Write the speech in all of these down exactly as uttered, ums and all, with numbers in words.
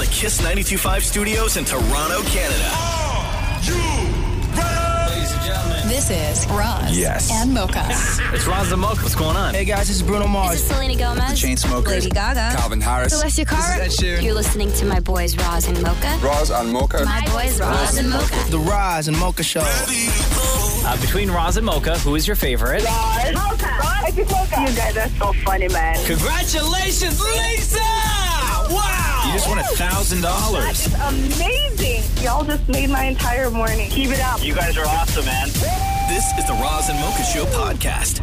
the Kiss ninety-two point five studios in Toronto, Canada. Are you ready? Ladies and gentlemen, this is Roz Yes. and Mocha. it's Roz and Mocha. What's going on? Hey guys, this is Bruno Mars. This is Selena Gomez. The Chainsmokers. Lady Gaga. Calvin Harris. Celestia Cara. This is Ed Sheeran. You're listening to my boys Roz and Mocha. Roz and Mocha. My boys Roz and Mocha. The Roz and Mocha Show. Ready to go. Uh, between Roz and Mocha, who is your favorite? Mocha. Mocha. You guys are so funny, man. Congratulations, Lisa! Wow! You just won a thousand dollars. That is amazing. Y'all just made my entire morning. Keep it up. You guys are awesome, man. This is the Roz and Mocha Show podcast.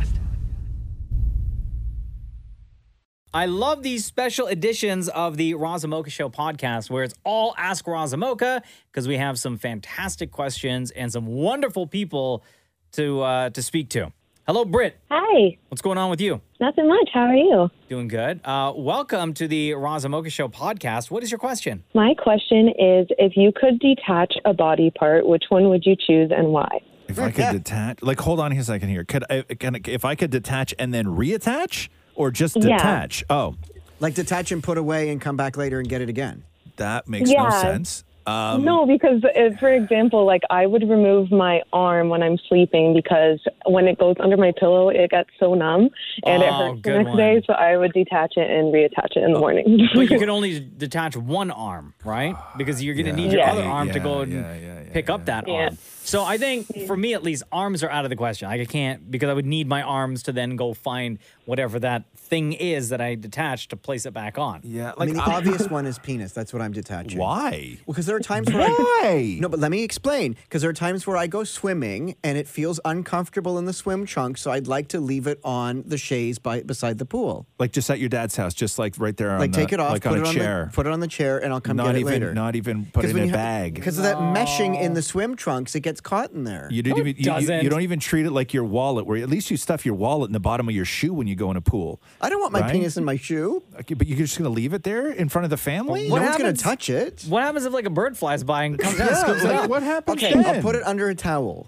I love these special editions of the Roz and Mocha Show podcast where it's all Ask Roz and Mocha because we have some fantastic questions and some wonderful people to uh, to speak to. Hello, Britt. Hi. What's going on with you? Nothing much. How are you? Doing good. Uh, welcome to the Roz and Mocha Show podcast. What is your question? My question is, if you could detach a body part, which one would you choose and why? If I could detach, like, hold on a second here. Could I, can I, if I could detach and then reattach, or just Yeah. detach? Oh, Like detach and put away and come back later and get it again. that makes no Yeah. sense. Um, no, because if, for example, like I would remove my arm when I'm sleeping because when it goes under my pillow, it gets so numb and it Oh, hurts the good next one. day. So I would detach it and reattach it in the morning. But you can only detach one arm, right? Because you're going to Yeah. need your Yeah. other arm to Yeah, go and yeah, yeah, yeah, pick up that Yeah. arm. So I think for me at least, arms are out of the question. I can't because I would need my arms to then go find whatever that thing is that I detached to place it back on. yeah, I like mean, the obvious one is penis. That's what I'm detaching. why? Well, because there are times where I... Why? No, but let me explain. Because there are times where I go swimming and it feels uncomfortable in the swim trunk, so I'd like to leave it on the chaise by beside the pool. Like just at your dad's house, just like right there on Like the, take it off, like put on it a on chair. the put it on the chair, and I'll come not get even, it later. not even put it in a bag. Because of that meshing in the swim trunks, it gets caught in there. You, didn't No, even, it you, you, doesn't. you don't even treat it like your wallet, where at least you stuff your wallet in the bottom of your shoe when you go in a pool. I don't want my Right? penis in my shoe. Okay, but you're just going to leave it there in front of the family? no What one's going happens- to touch it. What happens if like a bird flies by and comes down and Yeah, scoops it like, up? what happens Okay, then? I'll put it under a towel.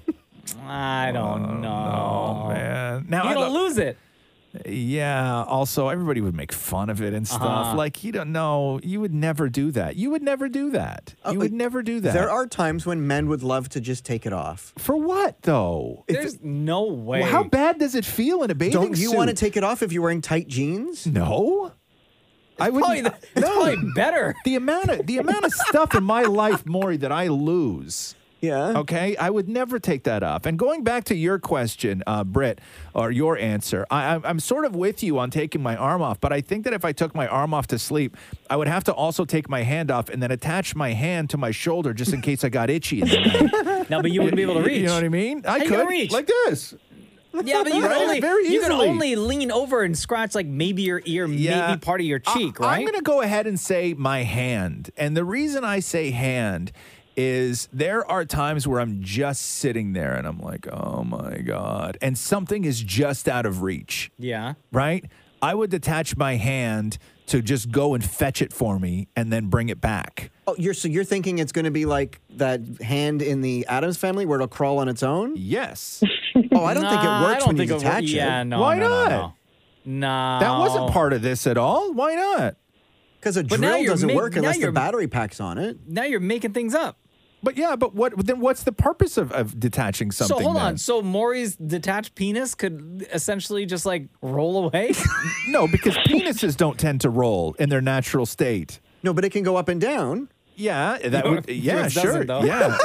I don't know. Oh, man. Now, You're I going to lo- lose it. Yeah. Also, everybody would make fun of it and stuff. Uh-huh. Like, you don't know. You would never do that. You would never do that. Oh, you would never do that. There are times when men would love to just take it off. For what, though? There's no way. Well, how bad does it feel in a bathing Don't you suit? want to take it off if you're wearing tight jeans? No. I would. Probably, the- it's no. probably better. The amount of the amount of stuff in my life, Maury, that I lose. Yeah. Okay, I would never take that off. And going back to your question, uh, Britt, or your answer, I, I'm- I'm sort of with you on taking my arm off. But I think that if I took my arm off to sleep, I would have to also take my hand off and then attach my hand to my shoulder just in case I got itchy in the night. No, but you wouldn't be able to reach. You know what I mean? I How you could gonna reach? like this. Yeah, but you can Right? only Very you can easily. only lean over and scratch like maybe your ear, Yeah. maybe part of your cheek, I- right? I'm going to go ahead and say my hand. And the reason I say hand is there are times where I'm just sitting there and I'm like, oh my God. And something is just out of reach, yeah. right? I would detach my hand to just go and fetch it for me and then bring it back. Oh, you're so you're thinking it's going to be like that hand in the Addams Family where it'll crawl on its own? Yes. Oh, I don't think it Nah, I works don't when you think it wor- detach it. Yeah, no. Why no, not? No, no. No. That wasn't part of this at all. Why not? Because a But now drill you're doesn't make- work now unless the you're- battery pack's on it. Now you're making things up. But yeah, but what then what's the purpose of, of detaching something so hold then? on. So Maury's detached penis could essentially just like roll away? No, because penises don't tend to roll in their natural state. No, but it can go up and down. Yeah, that would. Yeah, Yours sure. doesn't, though. Yeah.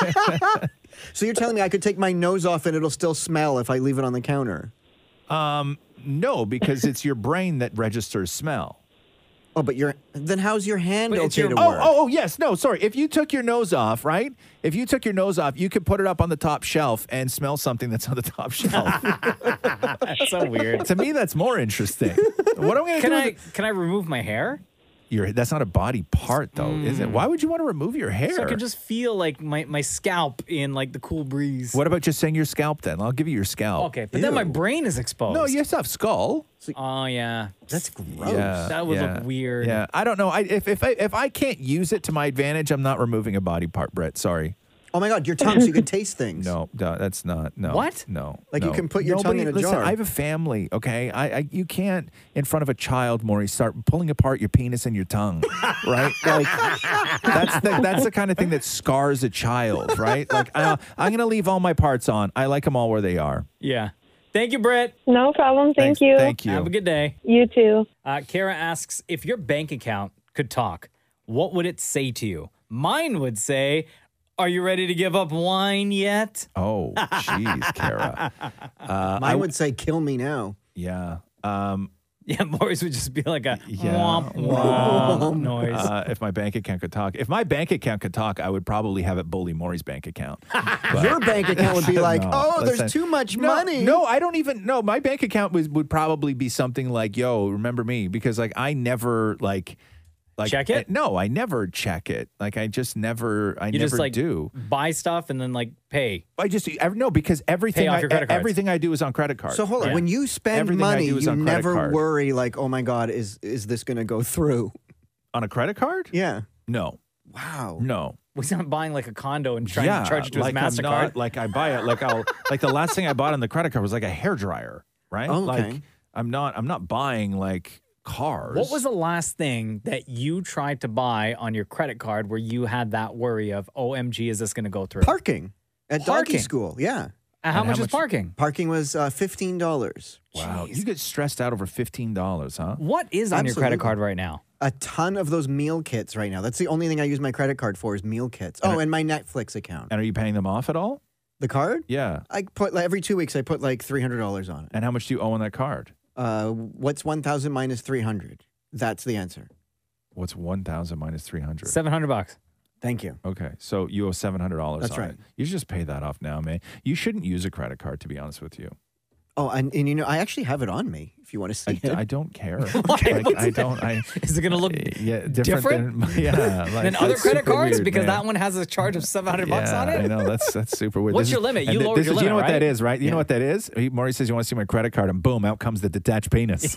So you're telling me I could take my nose off and it'll still smell if I leave it on the counter? Um, no, because it's your brain that registers smell. Oh, but your then how's your hand But it's okay your- to Oh, work? oh, oh, yes. No, sorry. If you took your nose off, right? If you took your nose off, you could put it up on the top shelf and smell something that's on the top shelf. That's so weird. To me, that's more interesting. What am I going to Can do? I with can I remove my hair? your? That's not a body part, though, is it? Why would you want to remove your hair? So I can just feel like my, my scalp in like the cool breeze. What about just saying your scalp then? I'll give you your scalp. Okay, but then my Ew. brain is exposed. No, you have skull. Oh yeah. That's gross. Yeah, That would yeah, look weird. Yeah, I don't know. I, if if I if I can't use it to my advantage, I'm not removing a body part, Brett. Sorry. Oh my God, your tongue, so you can taste things. No, no, that's not. No. What? No. Like you no. can put your Nobody, tongue in a listen, jar. I have a family, okay? I, I You can't, in front of a child, Maury, start pulling apart your penis and your tongue, right? Like, that's the, that's the kind of thing that scars a child, right? Like, I, I'm going to leave all my parts on. I like them all where they are. Yeah. Thank you, Britt. No problem. Thank Thanks. you. Thank you. Have a good day. You too. Uh, Kara asks, if your bank account could talk, what would it say to you? Mine would say, are you ready to give up wine yet? Oh, jeez, Kara. Uh, Mine would say, kill me now. Yeah. Um, Yeah, Morris would just be like a Yeah. womp womp noise. Uh, if my bank account could talk, if my bank account could talk, I would probably have it bully Maury's bank account. But- Your bank account would be like, No, oh, listen. there's too much No, money. No, I don't even. No, my bank account was would probably be something like, "Yo, remember me?" Because like I never like. Like, Check it? uh, no, I never check it. Like I just never, I You never just like do. buy stuff and then like pay. I just I, no because everything off I, your credit cards. everything I do is on credit card. So hold on. Yeah. When you spend Everything I money, do is you on credit never card. worry like, oh my God, is is this going to go through? on a credit card? Yeah. No, Wow. no. He's not buying like a condo and trying yeah, to charge it to like his I'm MasterCard. not, like I buy it. Like I'll like the last thing I bought on the credit card was like a hairdryer, right? Okay. Like I'm not I'm not buying like cars. What was the last thing that you tried to buy on your credit card where you had that worry of, O M G, is this going to go through? Parking at Parking? doggy school. Yeah. Uh, how And much how is much- parking? Parking was uh, fifteen dollars. Wow, you get stressed out over fifteen dollars, huh? What is on your credit Absolutely. card right now? A ton of those meal kits right now. That's the only thing I use my credit card for is meal kits. And Oh, I- and my Netflix account. And are you paying them off at all? The card? Yeah. I put like, every two weeks. I put like three hundred dollars on it. And how much do you owe on that card? Uh, what's one thousand minus three hundred? That's the answer. What's one thousand minus three hundred? seven hundred bucks. Thank you. Okay, so you owe seven hundred dollars. That's on right. It. You should just pay that off now, man. You shouldn't use a credit card, to be honest with you. Oh, and, and you know, I actually have it on me if you want to see I, it. I don't care. Like, I don't. I Is it going to look yeah different, different? than yeah like, than other that's credit super cards? weird, Because man. that one has a charge of seven hundred bucks Yeah, on it? I know that's that's super weird. What's This your is- limit? and You th- lowered this your is, You know limit, what that right? is, right? You know what that is? He- Maury says you want to see my credit card, and boom, out comes the detached penis.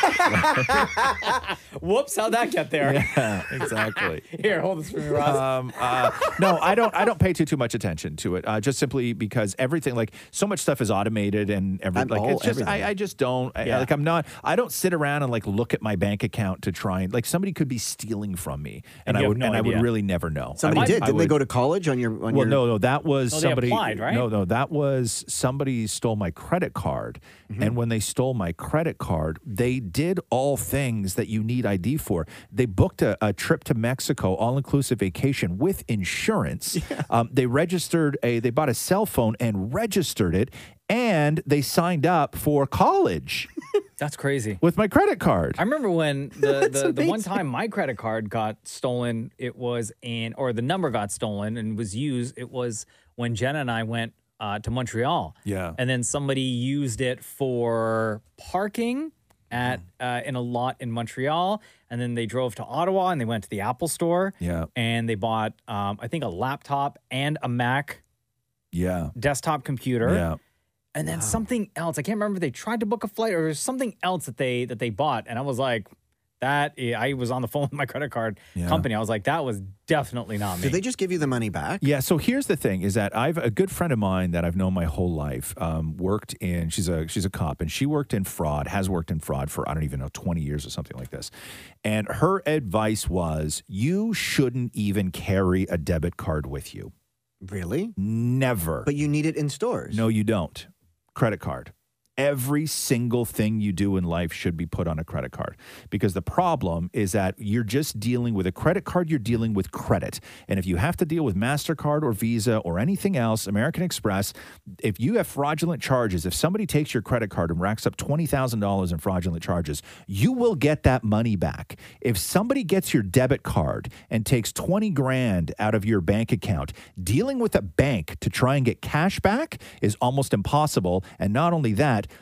Whoops, how'd that get there? Yeah, exactly. Here, hold this for me, Ross. Um, uh, no, I don't. I don't pay too too much attention to it. Uh, just simply because everything, like so much stuff, is automated and every I'm like all- it's just. everything. I, I just don't. I, Yeah. like I'm not. I don't sit around and like look at my bank account to try and like somebody could be stealing from me, and, And I you have would no and I idea. would really never know. Somebody I would- did. I Didn't they would- go to college on your on Well, your no, no, that was No, they somebody. applied, right? No, no, that was somebody stole my credit card, Mm-hmm. and when they stole my credit card, they did all things that you need I D for. They booked a, a trip to Mexico, all inclusive vacation with insurance. Um, they registered a. They bought a cell phone and registered it, and they signed up for college That's crazy. with my credit card. I remember when the, the, the one amazing. time my credit card got stolen, it was in, or the number got stolen and was used, it was when Jenna and I went uh, to Montreal. Yeah. And then somebody used it for parking at Mm. uh, in a lot in Montreal. And then they drove to Ottawa and they went to the Apple store. Yeah. And they bought, um, I think, a laptop and a Mac Yeah, desktop computer. yeah. And then something else. I can't remember if they tried to book a flight or there's something else that they that they bought. And I was like, that I was on the phone with my credit card Yeah. company. I was like, that was definitely not me. Did they just give you the money back? Yeah. So here's the thing: is that I've a good friend of mine that I've known my whole life. Um, worked in she's a she's a cop, and she worked in fraud. Has worked in fraud for I don't even know twenty years or something like this. And her advice was, you shouldn't even carry a debit card with you. Really? Never. But you need it in stores. No, you don't. Credit card. Every single thing you do in life should be put on a credit card, because the problem is that you're just dealing with a credit card. You're dealing with credit. And if you have to deal with MasterCard or Visa or anything else, American Express, if you have fraudulent charges, if somebody takes your credit card and racks up twenty thousand dollars in fraudulent charges, you will get that money back. If somebody gets your debit card and takes twenty grand out of your bank account, dealing with a bank to try and get cash back is almost impossible. And not only that,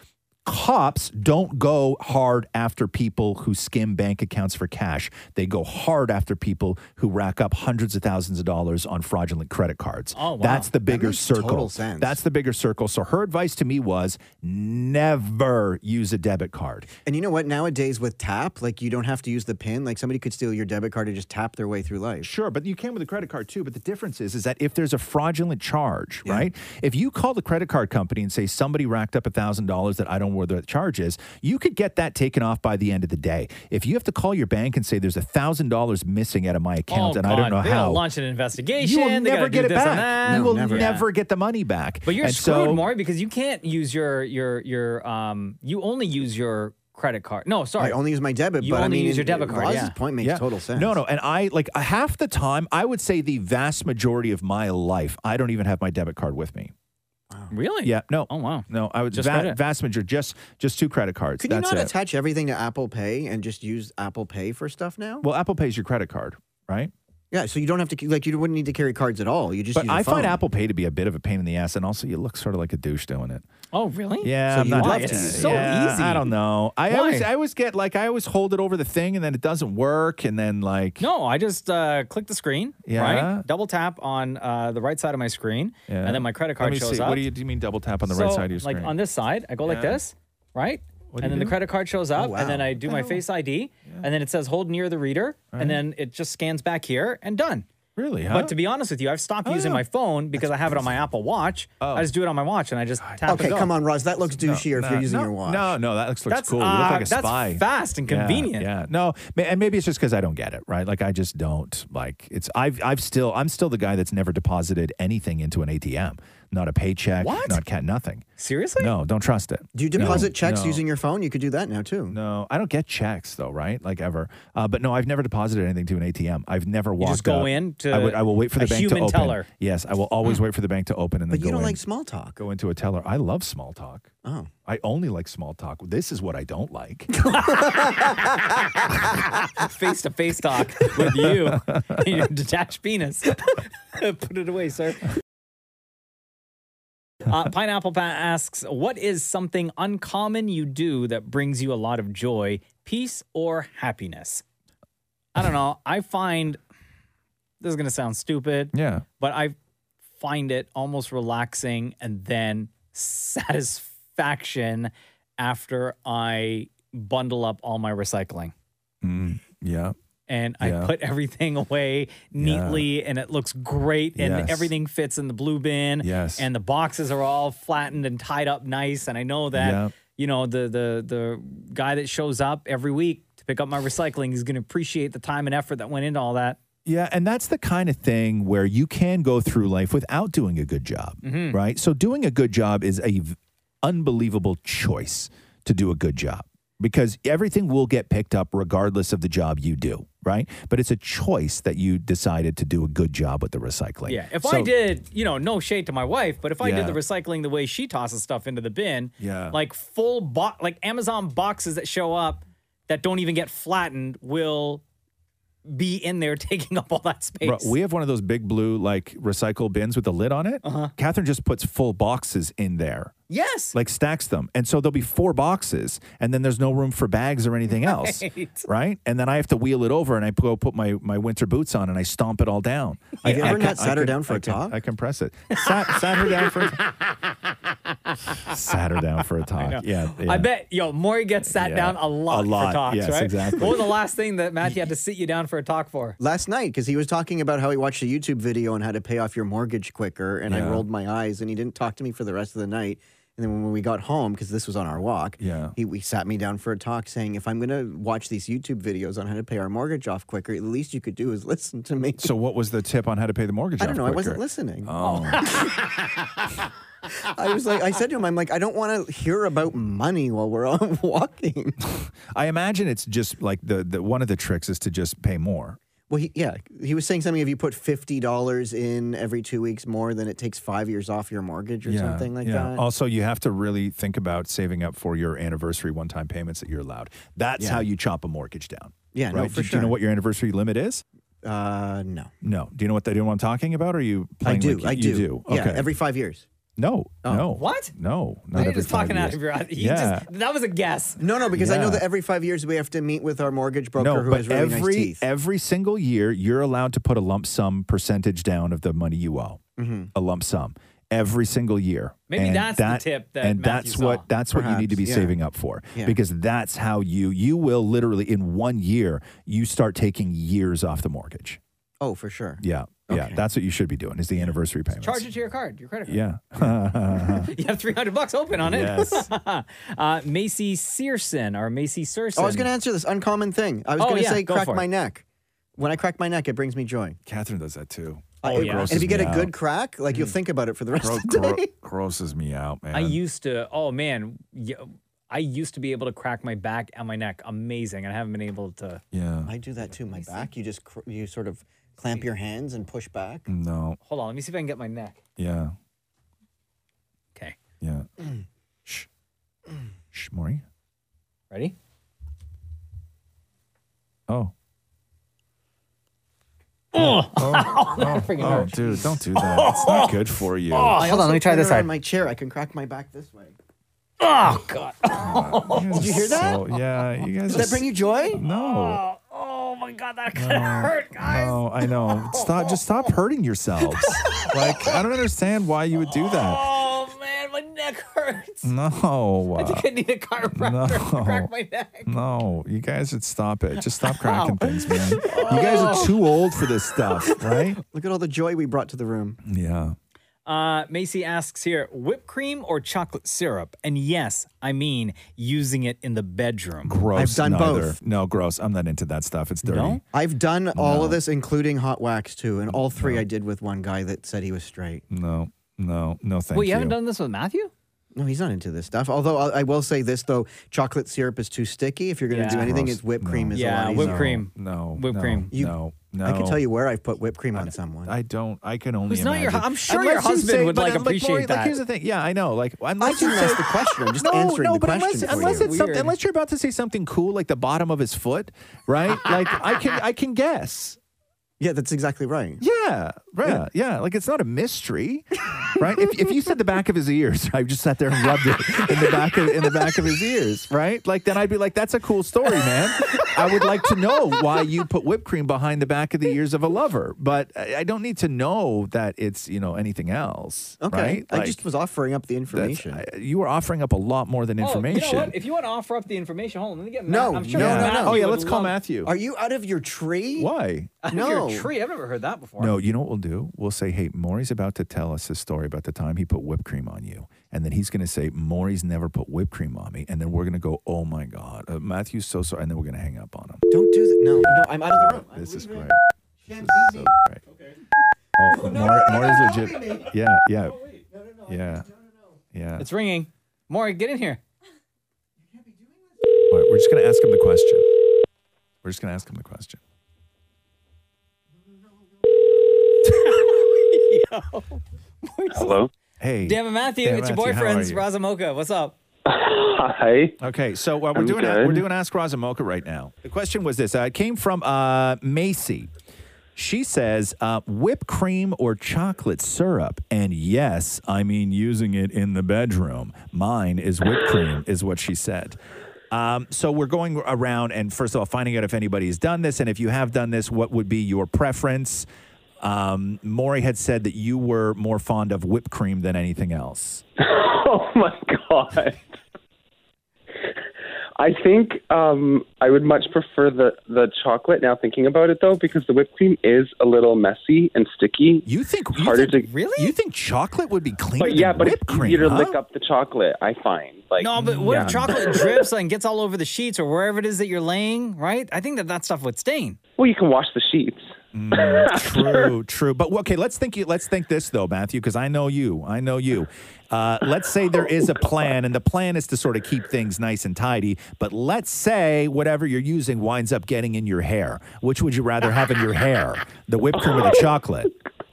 Cops don't go hard after people who skim bank accounts for cash. They go hard after people who rack up hundreds of thousands of dollars on fraudulent credit cards. Oh, wow. That's the bigger That makes circle. total sense. That's the bigger circle. So her advice to me was never use a debit card. And you know what? Nowadays with tap, like you don't have to use the PIN. Like somebody could steal your debit card and just tap their way through life. Sure, but you can with a credit card too. But the difference is, is that if there's a fraudulent charge, yeah. right? If you call the credit card company and say somebody racked up one thousand dollars that I don't know where the charge is, you could get that taken off by the end of the day. If you have to call your bank and say there's one thousand dollars missing out of my account oh, and God. I don't know they how. They'll launch an investigation. You will They never gotta get do it this and back. that. You will No, never. never. get the money back. But you're and screwed, so, Maury, because you can't use your your your um. You only use your credit card. No, sorry. I only use my debit, You but only I mean, use your debit card, Roz's yeah. point makes Yeah. total sense. No, no. And I, like, half the time, I would say the vast majority of my life, I don't even have my debit card with me. Really? Yeah. No. Oh, wow. No, I would Just va- credit. vast majority, just just two credit cards. Could you That's not it. attach everything to Apple Pay and just use Apple Pay for stuff now? Well, Apple Pay is your credit card, right? Yeah, so you don't have to, like, you wouldn't need to carry cards at all. You just But use a I phone. find Apple Pay to be a bit of a pain in the ass, and also you look sort of like a douche doing it. Oh, really? Yeah, So I'm you not. love It's to. so yeah, easy. I don't know. I Why? always, I always get like I always hold it over the thing, and then it doesn't work, and then like No, I just uh, click the screen, Yeah. right? Double tap on uh, the right side of my screen, Yeah. and then my credit Let card me shows see. up. What do you, do you mean double tap on the so, right side of your screen? Like on this side, I go like Yeah. this, right? What do and you then the do? credit card shows up, wow. and then I do my Face I D, and then it says hold near the reader, and then it just scans back here and done. Really? Huh? But to be honest with you, I've stopped Oh, using yeah. my phone because I have it on my Apple Watch. Oh. I just do it on my watch, and I just tap Okay, and go. come on, Roz. That looks douchier if No, you're using no, your watch. No, no, that looks, looks That's, cool. You look uh, like a that's spy. fast and Yeah, convenient. Yeah, no, ma- and maybe it's just because I don't get it, right? Like I just don't like it's. I've, I've still, I'm still the guy that's never deposited anything into an A T M. Not a paycheck. What? Not cat. Nothing. Seriously? No, don't trust it. Do you deposit No, checks no. using your phone? You could do that now, too. No, I don't get checks though, right? Like ever. Uh, but no, I've never deposited anything to an A T M. I've never walked. just go up. in to I, would, I will wait for the a bank to human open. teller. Yes, I will always wait for the bank to open and then But go you don't in. like small talk. Go into a teller. I love small talk. Oh. I only like small talk. This is what I don't like. Face to face talk with you, and your detached penis. Put it away, sir. Uh, Pineapple Pat asks, what is something uncommon you do that brings you a lot of joy, peace, or happiness? I don't know. I find, this is going to sound stupid, Yeah. but I find it almost relaxing and then satisfaction after I bundle up all my recycling. Mm, yeah. And Yeah. I put everything away neatly and it looks great and Yes. everything fits in the blue bin. Yes. And the boxes are all flattened and tied up nice. And I know that, Yeah. you know, the the the guy that shows up every week to pick up my recycling is going to appreciate the time and effort that went into all that. Yeah, and that's the kind of thing where you can go through life without doing a good job, Mm-hmm. right? So doing a good job is a v- unbelievable choice to do a good job because everything will get picked up regardless of the job you do, right? But it's a choice that you decided to do a good job with the recycling. Yeah. If So- I did, you know, no shade to my wife, but if I Yeah. did the recycling the way she tosses stuff into the bin, Yeah. like full bo- like Amazon boxes that show up that don't even get flattened will be in there taking up all that space. Bro, we have one of those big blue like recycle bins with the lid on it. Uh-huh. Catherine just puts full boxes in there. Yes. Like stacks them. And so there'll be four boxes and then there's no room for bags or anything else. Right. Right. And then I have to wheel it over and I go put my, my winter boots on and I stomp it all down. I, Have you I ever can- not sat I her can- down for I a can- talk? I compress it. Sat, sat her down for a Sat her down for a talk. Yeah, yeah. I bet, yo, Maury gets sat Yeah. down a lot, A lot, for talks, yes, right? exactly. What was the last thing that Matthew had to sit you down for a talk for? Last night, because he was talking about how he watched a YouTube video on how to pay off your mortgage quicker, and I Yeah. rolled my eyes, and he didn't talk to me for the rest of the night. And then when we got home, because this was on our walk, Yeah. he we sat me down for a talk, saying, "If I'm going to watch these YouTube videos on how to pay our mortgage off quicker, the least you could do is listen to me." So what was the tip on how to pay the mortgage I off don't know. I quicker? wasn't listening. Oh. I was like, I said to him, "I'm like, I don't want to hear about money while we're on walking." I imagine it's just like the, the one of the tricks is to just pay more. Well, he, yeah, he was saying something. If you put fifty dollars in every two weeks more, then it takes five years off your mortgage or something like that. Also, you have to really think about saving up for your anniversary one-time payments that you're allowed. That's Yeah. how you chop a mortgage down. Yeah, no, right? for do, do you know sure. what your anniversary limit is? Uh, no. No. Do you know what, do you know what I'm talking about? Or are you I playing do. like I you do. do? Yeah, Okay. every five years. No, no. What? No, not You're every just five talking out years. of your ass. You Yeah. just- that was a guess. No, no, because I know Yeah. that every five years we have to meet with our mortgage broker No, who but has really every nice teeth. every single year, you're allowed to put a lump sum percentage down of the money you owe. Mhm. A lump sum every single year. Maybe And that's the tip that and Matthew that's saw. what that's what you need to be Perhaps, yeah. saving up for, Yeah. because that's how you you will literally in one year you start taking years off the mortgage. Oh, for sure. Yeah, yeah, Okay. that's what you should be doing is the anniversary payments. Charge it to your card, your credit card. Yeah. You have three hundred bucks open on it. Yes. uh, Macy Searson or Macy Searson. Oh, I was going to answer this uncommon thing. I was Oh, going to yeah, say go crack for my it. neck. When I crack my neck, it brings me joy. Catherine does that too. Uh, Oh, it- yeah. And if you get a Grosses me good crack, like you'll think about it for the rest Gro- of the gro- day. grosses me out, man. I used to, oh man, y- I used to be able to crack my back and my neck. Amazing. And I haven't been able to. yeah. I do that too. My back, you just cr- you sort of clamp your hands and push back. No. Hold on, let me see if I can get my neck. Yeah. Okay. Yeah. Shh. Shh, Maury. Ready? Oh. Oh, Oh, that freaking oh, hurt. dude, don't do that. It's not good for you. Oh, I hold on, also let me try turn this around side. my chair. I can crack my back this way. Oh, God. Did you hear that? Yeah, you guys. Does that bring you joy? No. Oh, oh my God, that could hurt, guys. No, I know. Stop. Just stop hurting yourselves. Like, I don't understand why you would do that. Oh, man, my neck hurts. No. I think I need a chiropractor to No. crack my neck. No, you guys should stop it. Just stop cracking things, man. You guys are too old for this stuff, right? Look at all the joy we brought to the room. Yeah. Uh, Macy asks here, whipped cream or chocolate syrup? And yes, I mean using it in the bedroom. Gross. I've done neither. both. No, gross. I'm not into that stuff. It's dirty. No? I've done all No. of this, including hot wax too, and all three I did with one guy that said he was straight. No, no, no, thank Wait, you you. haven't done this with Matthew? No, he's not into this stuff. Although I I will say this though, chocolate syrup is too sticky. If you're going to do Yeah. anything, Gross. it's whipped No. cream is a Yeah, lot easier. whipped No, cream. No. Whipped no, cream. You- no, no. I can tell you where I've put whipped cream on someone. I don't. I can only Who's not your imagine. hu- I'm sure Unless your you husband say- would, but, like, uh, appreciate Maury, that. Like, here's the thing. Yeah, I know. Like, I unless you didn't say ask the question. I'm just no, answering no, the but question unless, for unless you. it's something, Weird. unless you're about to say something cool, like the bottom of his foot, right? Like, I can, I can guess. Yeah, that's exactly right. Yeah, right. Yeah. yeah, like it's not a mystery, right? If, if you said the back of his ears, I just sat there and rubbed it in the back of in the back of his ears, right? Like then I'd be like, "That's a cool story, man. I would like to know why you put whipped cream behind the back of the ears of a lover, but I, I don't need to know that it's you know anything else, Okay. right? I Like, just was offering up the that's- information. I- you were offering up a lot more than information. Oh, you know what? If you want to offer up the information, hold on, let me get No, Matt. I'm sure no, yeah. no, Matthew no. Oh yeah, would let's call love- Matthew. Are you out of your tree? Why? Out of No. your tree. I've never heard that before. No, you know what we'll do? We'll say, hey, Maury's about to tell us his story about the time he put whipped cream on you. And then he's going to say, Maury's never put whipped cream on me. And then we're going to go, oh my God, uh, Matthew's so sorry. And then we're going to hang up on him. Don't do that. No, no, I'm out of the room. This is great. This is so great. Oh, Maury, Maury's legit. Yeah, yeah. Yeah. Yeah. It's ringing. Maury, get in here. All right, we're just going to ask him the question. We're just going to ask him the question. Hello. Hey. Damn it, Matthew. Damn, it's your Matthew, how boyfriend, are you? Razamoka. What's up? Hi. Okay, so uh, we're I'm doing good. we're doing Ask Razamoka right now. The question was this: uh, it came from uh, Macy. She says uh, whipped cream or chocolate syrup, and yes, I mean using it in the bedroom. Mine is whipped cream, is what she said. Um, so we're going around and first of all finding out if anybody has done this, and if you have done this, what would be your preference? Um, Maury had said that you were more fond of whipped cream than anything else. Oh my God. I think um, I would much prefer the, the chocolate now thinking about it, though, because the whipped cream is a little messy and sticky. You think It's you harder think, to Really? You think chocolate would be cleaner But yeah, than but it's whipped cream? easier to huh? lick up the chocolate, I find. Like, No, but what yeah. if chocolate drips and gets all over the sheets or wherever it is that you're laying, right? I think that that stuff would stain. Well, you can wash the sheets. True, true. But okay, let's think. Let's think this though, Matthew, because I know you. I know you. Uh, let's say there is a plan, and the plan is to sort of keep things nice and tidy. But let's say whatever you're using winds up getting in your hair. Which would you rather have in your hair, the whipped cream or the chocolate?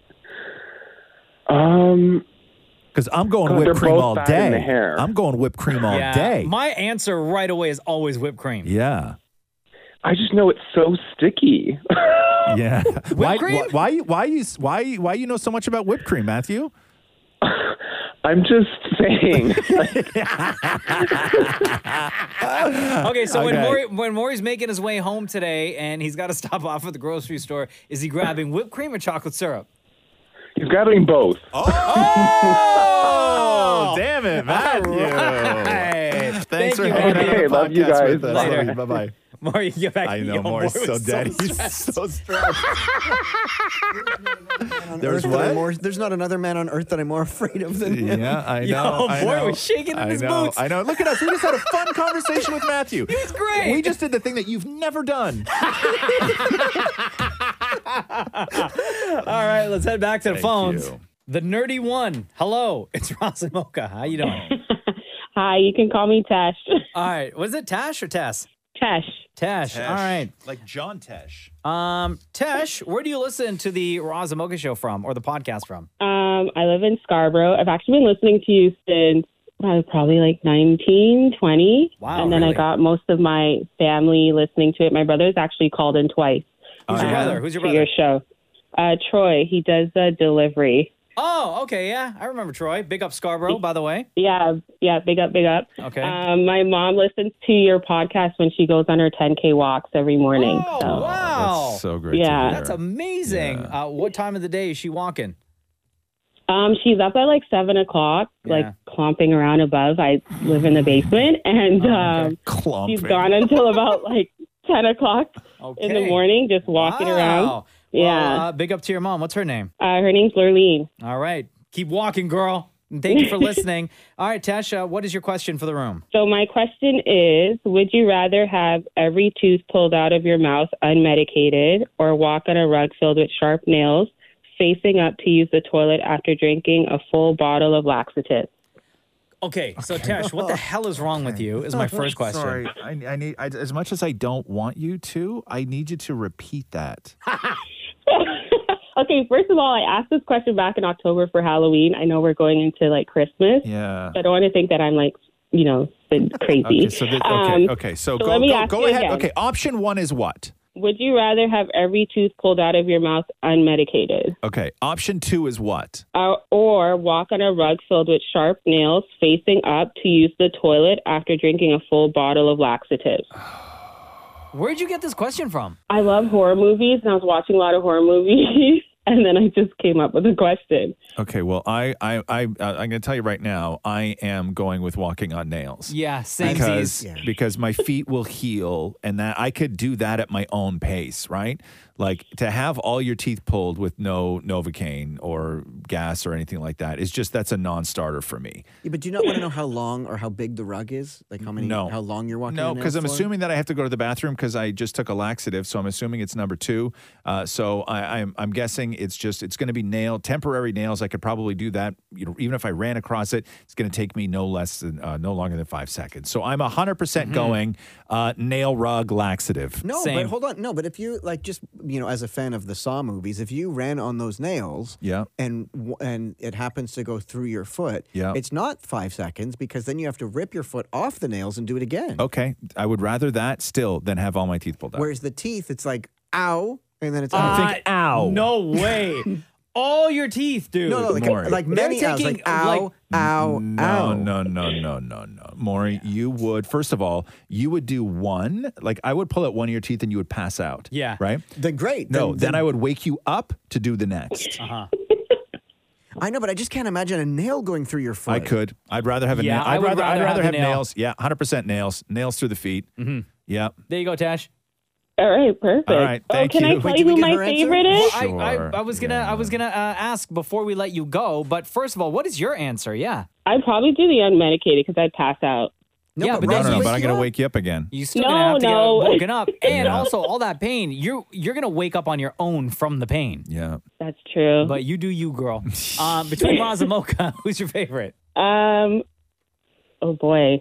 Um, Because I'm going Oh, whipped they're cream both all bad in day. the hair. I'm going whipped cream all yeah. day. My answer right away is always whipped cream. Yeah. I just know it's so sticky. Yeah. why, cream? why, why, you- why, you, why, why you know so much about whipped cream, Matthew? I'm just saying. Okay, so when Okay. Maury, when Maury's making his way home today and he's got to stop off at the grocery store, is he grabbing whipped cream or chocolate syrup? He's grabbing both. Oh, damn it, Matthew. Hey, Thanks thank for you, hanging Maury. out Hey, on the love you podcast guys. with us. Later. Bye bye. Maury, get back. I know Yo, Maury's Maury so was dead. He's stressed. so stressed. On There's earth that I'm what? more- there's not another man on earth that I'm more afraid of than him. Yeah, I Yo, know. I Maury know. was shaking in I his know, boots. I know. Look at us. We just had a fun conversation with Matthew. He was great. We just did the thing that you've never done. All right, let's head back to the Thank phones. you. The nerdy one. Hello, it's Ross and Mocha. How you doing? Hi, you can call me Tash. All right, was it Tash or Tess? Tash. Tash. All right. Like John Tesh. Um, Tash, where do you listen to the Roz and Mocha show from, or the podcast from? Um, I live in Scarborough. I've actually been listening to you since uh, probably like nineteen, twenty. Wow, And then really? I got most of my family listening to it. My brother's actually called in twice. Who's your um, brother? Who's your to brother? your show. Uh, Troy, he does the delivery. Oh, okay, yeah, I remember Troy. Big up Scarborough, by the way. Yeah, yeah, big up, big up. Okay. Um, my mom listens to your podcast when she goes on her ten K walks every morning. Oh, so. wow. That's so great. Yeah. To hear. That's amazing. Yeah. Uh, what time of the day is she walking? Um, she's up at like seven o'clock, Yeah. like clomping around above. I live in the basement, and um, Clumping. she's gone until about like ten o'clock Okay. in the morning, just walking Wow. around. Well, Yeah. uh, big up to your mom. What's her name? Uh, her name's Lurleen. All right. Keep walking, girl. And thank you for listening. All right, Tasha, what is your question for the room? So my question is, would you rather have every tooth pulled out of your mouth unmedicated or walk on a rug filled with sharp nails, facing up to use the toilet after drinking a full bottle of laxative? Okay, so Tash, what the hell is wrong with you is my first question. Sorry, I, I need I, as much as I don't want you to. I need you to repeat that. Okay, first of all, I asked this question back in October for Halloween. I know we're going into like Christmas. Yeah. So I don't want to think that I'm like, you know, been crazy. Okay. So this, okay. Um, okay. So, so go let me go, ask go you ahead. again. Okay. Option one is what? Would you rather have every tooth pulled out of your mouth unmedicated, Okay. Option two is what? uh, or walk on a rug filled with sharp nails, facing up to use the toilet after drinking a full bottle of laxatives? Where'd you get this question from? I love horror movies, and I was watching a lot of horror movies, and then I just came up with a question. Okay. Well, I I I uh, I'm going to tell you right now. I am going with walking on nails. Yeah, same Because Yeah. because my feet will heal, and that I could do that at my own pace, right? Like to have all your teeth pulled with no Novocaine or gas or anything like that is just that's a non-starter for me. Yeah, but do you not want to know how long or how big the rug is? Like how many? No. How long you're walking? No, on because I'm nails for? assuming that I have to go to the bathroom because I just took a laxative, so I'm assuming it's number two. Uh, so I, I'm I'm guessing it's just it's going to be nail temporary nails. I could probably do that. You know, even if I ran across it, it's going to take me no less than uh, no longer than five seconds. So I'm hundred percent going uh, nail rug laxative. No, Same. but hold on. No, but if you like, just you know, as a fan of the Saw movies, if you ran on those nails, Yeah. and w- and it happens to go through your foot, Yeah. it's not five seconds because then you have to rip your foot off the nails and do it again. Okay, I would rather that still than have all my teeth pulled out. Whereas the teeth, it's like ow, and then it's Uh, ow. ow. No way. All your teeth, dude. No, no, like, Maury. like They're many ows, taking, like ow, like- ow, No, ow. no, no, no, no, no. Maury, you would, first of all, you would do one, like I would pull out one of your teeth and you would pass out. Yeah. Right? Then great. No, then, then I would wake you up to do the next. Uh-huh. I know, but I just can't imagine a nail going through your foot. I could. I'd rather have a Yeah, nail. I I'd would rather, rather I'd rather have have, the nail. nails. Yeah, one hundred percent nails. Nails through the feet. Mm-hmm. Yeah. There you go, Tash. All right, perfect. All right, thank oh, can you. I tell Wait, you did we who get my her answer? favorite is? I, I, Sure. I was gonna Yeah. I was gonna uh, ask before we let you go, but first of all, what is your answer? Yeah. I'd probably do the unmedicated because I'd pass out. No, Yeah, but but No, then Ross, no, you but I'm wake going to up. wake you up again. You still No, gonna have to no. get woken up, and Yeah. also all that pain. You're you're gonna wake up on your own from the pain. Yeah. That's true. But you do you, girl. um, between Roz and Mocha, who's your favorite? Um, oh boy.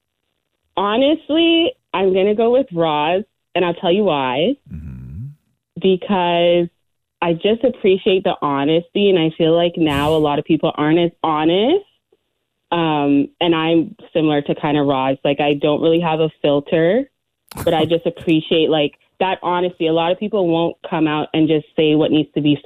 Honestly, I'm gonna go with Roz, and I'll tell you why. Mm-hmm. Because I just appreciate the honesty, and I feel like now a lot of people aren't as honest. Um, and I'm similar to kind of Roz. Like I don't really have a filter, but I just appreciate like that honesty. A lot of people won't come out and just say what needs to be said.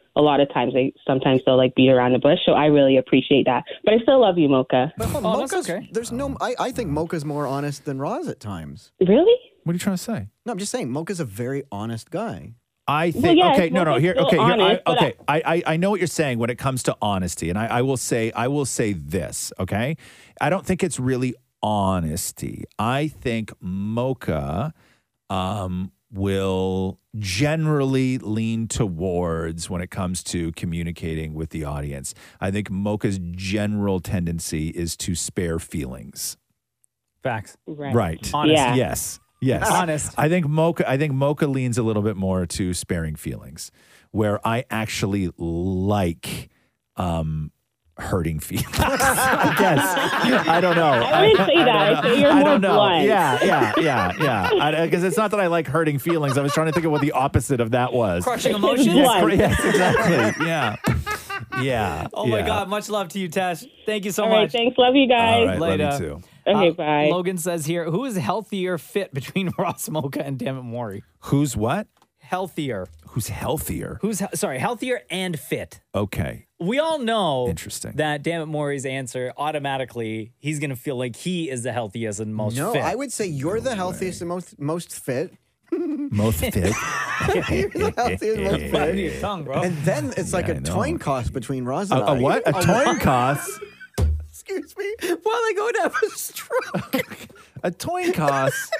a lot of times they sometimes they'll like beat around the bush. So I really appreciate that. But I still love you, Mocha. But Oh, that's Mocha's, okay. There's no. I, I think Mocha's more honest than Roz at times. Really? What are you trying to say? No, I'm just saying Mocha's a very honest guy. I think Well, yeah, okay, it's no, no, mostly here, still okay, here, honest, I, but okay. I, I, I know what you're saying when it comes to honesty, and I, I will say, I will say this, okay. I don't think it's really honesty. I think Mocha um, will generally lean towards when it comes to communicating with the audience. I think Mocha's general tendency is to spare feelings. Facts. Right. Right. Honest. Yeah. Yes. Yes. Honest. I think Mocha I think Mocha leans a little bit more to sparing feelings, where I actually like um hurting feelings. I guess. I don't know. I wouldn't say that. I'd say you're I more don't know. blunt. Yeah, yeah, yeah, yeah. Because it's not that I like hurting feelings. I was trying to think of what the opposite of that was. Crushing emotions. Yes. Yes, yes, exactly. Yeah. Yeah. Oh my yeah. God. Much love to you, Tash. Thank you so All right. much. Thanks. Love you guys. All right, Later. love you too. Okay. Uh, bye. Logan says here, who is healthier fit between Roz Mocha and Dammit Maury? Who's what? Healthier. Who's healthier? Who's, he- sorry, healthier and fit. Okay. We all know Interesting. that Dammit Maury's answer, automatically, he's going to feel like he is the healthiest and most No, fit. I would say you're the healthiest and most most fit. Most fit. You're the healthiest and most Bite fit. your tongue, bro. And then it's like Yeah, a I know. coin cost between Roz A, and a I. what? A coin cost? Excuse me. While I go to have a stroke. A coin cost?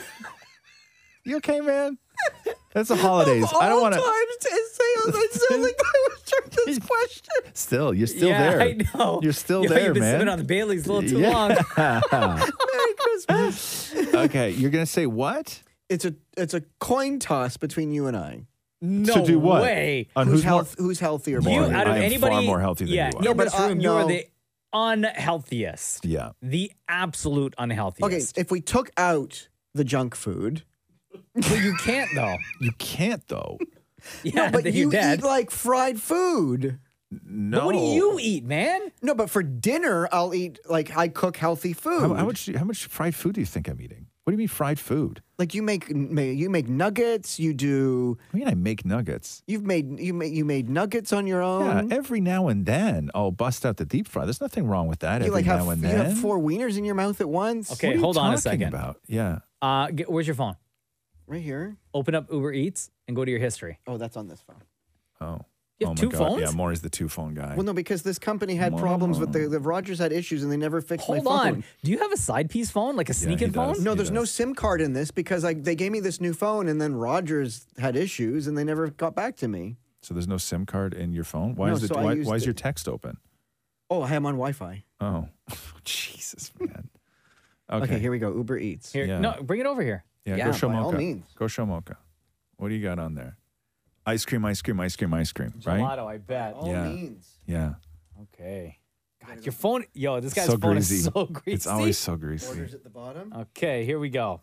You okay, man? That's the holidays. Of all I don't want to. times to say it sounds like I was trying this question. Still, you're still yeah, there. I know. You're still Yo, there, you've been man. sipping on the Bailey's a little too Yeah. long. Merry Christmas. Okay, you're gonna say what? It's a it's a coin toss between you and I. No to do what? way. On who's who's more? health? Who's healthier? You, Maury? out of I am anybody, far more healthy than yeah, you are. in No, but, this uh, room, you are no. the unhealthiest. Yeah. The absolute Okay, unhealthiest. if we took out the junk food, But you can't, though. You can't though. Yeah, but then you you're dead. eat like fried food. No. But what do you eat, man? No, but for dinner, I'll eat like I cook healthy food. How, how much? How much fried food do you think I'm eating? What do you mean fried food? Like you make ma- you make nuggets. You do. I mean, I make nuggets. You've made you made you made nuggets on your Yeah, own. every now and then I'll bust out the deep fry. There's nothing wrong with that. you every like have now and you then. have four wieners in your mouth at once. Okay, What are you hold on a talking second. About? Yeah. Uh, get, where's your phone? Right here. Open up Uber Eats and go to your history. Oh, that's on this phone. Oh. You oh have my two God. phones? Yeah, Maury's the two phone guy. Well, no, because this company had problems with the the Rogers had issues and they never fixed Hold my phone. on. Do you have a side piece phone, like a sneaking he phone? does. No, He there's no does. SIM card in this because I, they gave me this new phone and then Rogers had issues and they never got back to me. So there's no SIM card in your phone? Why No, is it? so I Why, used why is it- your text open? Oh, I am on Wi-Fi. Oh, Jesus, man. Okay. Okay, here we go. Uber Eats. Here, Yeah. no, bring it over here. Yeah, Yeah, go show by all Mocha. means. Go show Mocha. What do you got on there? Ice cream, ice cream, ice cream, ice cream. Right? Gelato, I bet. All Yeah. means. Yeah. Okay. God, your phone, yo, this guy's so phone greasy. is so greasy. It's always so greasy. Orders at the bottom. Okay, here we go.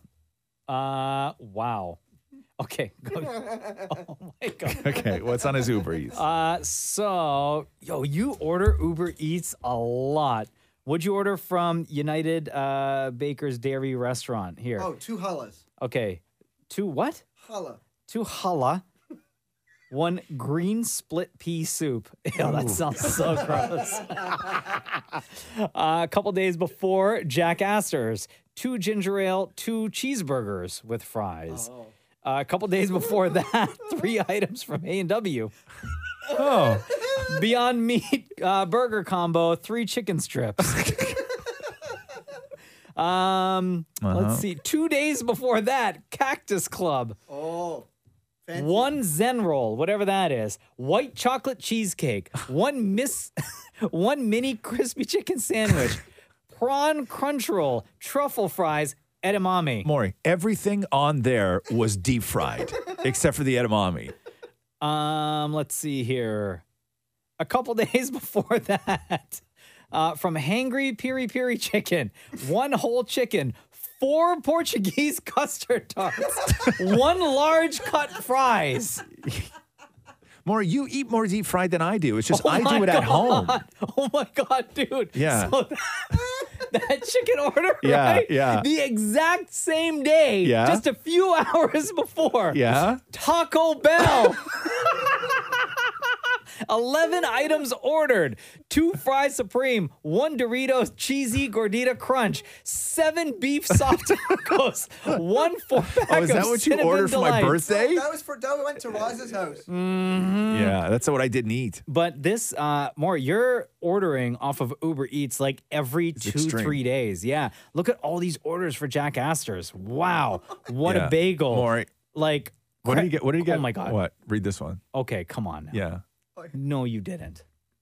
Uh, wow. Okay. Go. Oh my god. Okay, what's on his Uber Eats? Uh, so yo, you order Uber Eats a lot. What'd you order from United uh, Baker's Dairy Restaurant here? Oh, two challahs. Okay, two what? Challah. Two challah. One green split pea soup. Ew, that sounds so gross. uh, a couple days before, Jack Astor's. Two ginger ale, two cheeseburgers with fries. Oh. Uh, a couple days before that, three items from A and W. Oh, Beyond Meat uh, burger combo, three chicken strips. um, Uh-huh. let's see. Two days before that, Cactus Club. Oh. Fancy. One Zen roll, whatever that is. White chocolate cheesecake. One miss, one mini crispy chicken sandwich. Prawn crunch roll. Truffle fries. Edamame. Maury, everything on there was deep fried except for the edamame. Um, let's see here. A couple days before that, uh, from Hangry Piri Piri Chicken, one whole chicken, four Portuguese custard tarts, one large cut fries. Maury, you eat more deep fried than I do. It's just Oh I my do it at home. God. Oh my god, dude! Yeah. So that, that chicken order, Yeah, right? yeah. The exact same day, Yeah. just a few hours before. Yeah? Taco Bell. eleven items ordered. Two fries supreme, one Doritos cheesy gordita crunch, seven beef soft tacos, one four pack Oh, is that of what you Cinnamon ordered for my Delights. birthday? That was for that went to Roz's house. Mhm. Yeah, that's what I didn't eat. But this, uh, more, you're ordering off of Uber Eats like every two, extreme. three days. Yeah. Look at all these orders for Jack Astor's. Wow. What Yeah. a bagel. Maury, Like, what did you get? What did you get? Oh my God. What? Read this one. Okay, come on now. Yeah. No, you didn't.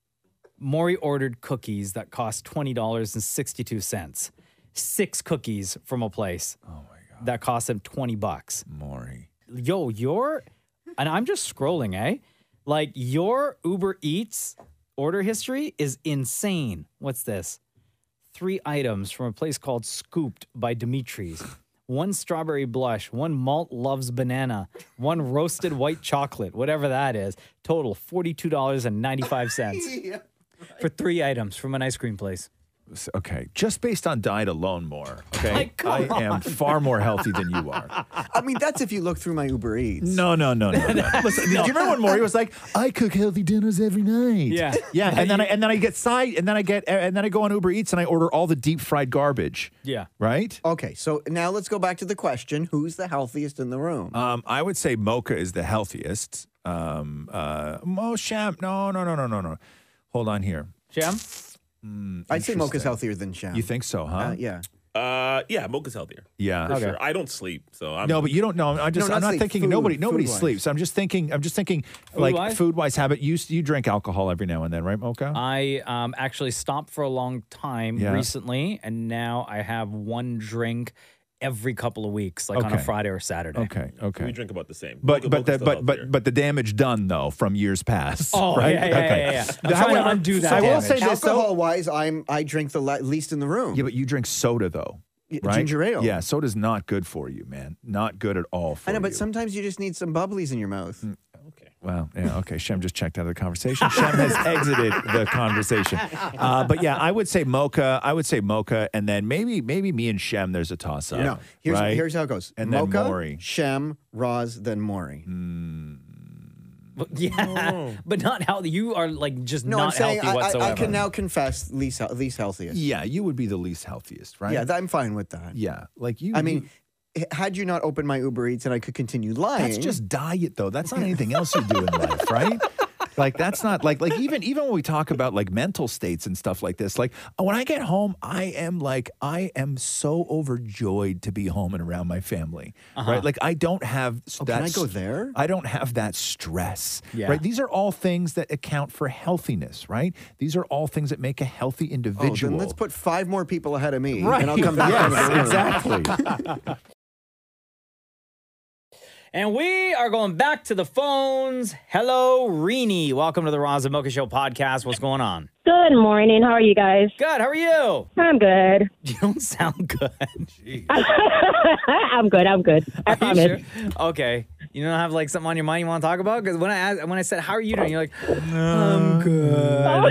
Maury ordered cookies that cost twenty dollars and sixty-two cents. Six cookies from a place. Oh my God. That cost him twenty bucks. Maury. Yo, your, and I'm just scrolling, eh? Like, your Uber Eats order history is insane. What's this? Three items from a place called Scooped by Dimitri's. One strawberry blush, one malt loves banana, one roasted white chocolate, whatever that is. Total forty-two dollars and ninety-five cents for three items from an ice cream place. Okay, just based on diet alone, more. Okay, Like, come I am on. far more healthy than you are. I mean, that's if you look through my Uber Eats. No, no, no, no. no. Listen, do you remember when Maury was like, "I cook healthy dinners every night"? Yeah. yeah. And then I and then I get side, and then I get, and then I go on Uber Eats and I order all the deep fried garbage. Yeah. Right. Okay, so now let's go back to the question: who's the healthiest in the room? Um, I would say Mocha is the healthiest. Um, uh, Mo Sham. No, no, no, no, no, no. Hold on here. Jam? Mm, I'd say Mocha's interesting. healthier than Shem. You think so, huh? Uh, yeah. Uh, yeah, Mocha's healthier. Yeah. For Okay. sure. I don't sleep, so I'm No, but you don't know. I'm just. No, not I'm not sleep, thinking. food, nobody. Nobody food-wise. sleeps. I'm just thinking. I'm just thinking. Like Food-wise? food wise habit. You you drink alcohol every now and then, right, Mocha? I um, actually stopped for a long time Yeah. recently, and now I have one drink every couple of weeks, like on a Okay. Friday or Saturday. Okay. Okay. we drink about the same. But Mocha- but Mocha's the, still but healthier. but but the damage done though from years past. Oh, right? yeah, yeah, okay. yeah, yeah, yeah. I'm However, trying to undo that I will damage. say this though. Alcohol wise, I'm I drink the le- least in the room. Yeah, but you drink soda though, Y- right? Ginger ale. Yeah, soda's not good for you, man. Not good at all for I know, but you. sometimes you just need some bubblies in your mouth. okay. Well, yeah, okay. Shem just checked out of the conversation. Shem has exited the conversation. Uh, but yeah, I would say Mocha. I would say Mocha, and then maybe maybe me and Shem. There's a toss up. No, here's right? here's how it goes: And then Mocha, Maury. Shem, Roz, then Maury. But, yeah, but not healthy. You are like just No, not I'm saying healthy I, I, whatsoever. I can now confess least hea- least healthiest. Yeah, you would be the least healthiest, right? Yeah, th- I'm fine with that. yeah. Like you. I mean, you- h- had you not opened my Uber Eats and I could continue lying, that's just diet, though. That's not anything else you do in life, right? Like that's not like like even even when we talk about like mental states and stuff like this, like when I get home, I am like I am so overjoyed to be home and around my family, right? Like I don't have Oh, that. can I go s- there? I don't have that stress, Yeah. right? These are all things that account for healthiness, right? These are all things that make a healthy Oh, individual. then let's put five more people ahead of me, right. and I'll come back. Yes, into the room. exactly. And we are going back to the phones. Hello, Rini. Welcome to the Roz and Mocha Show podcast. What's going on? Good morning. How are you guys? Good. How are you? I'm good. You don't sound good. I'm good. I'm good. I Are you promise. sure? Okay. You don't have like something on your mind you want to talk about? Because when I asked, when I said, "How are you doing?" You're like, "I'm good."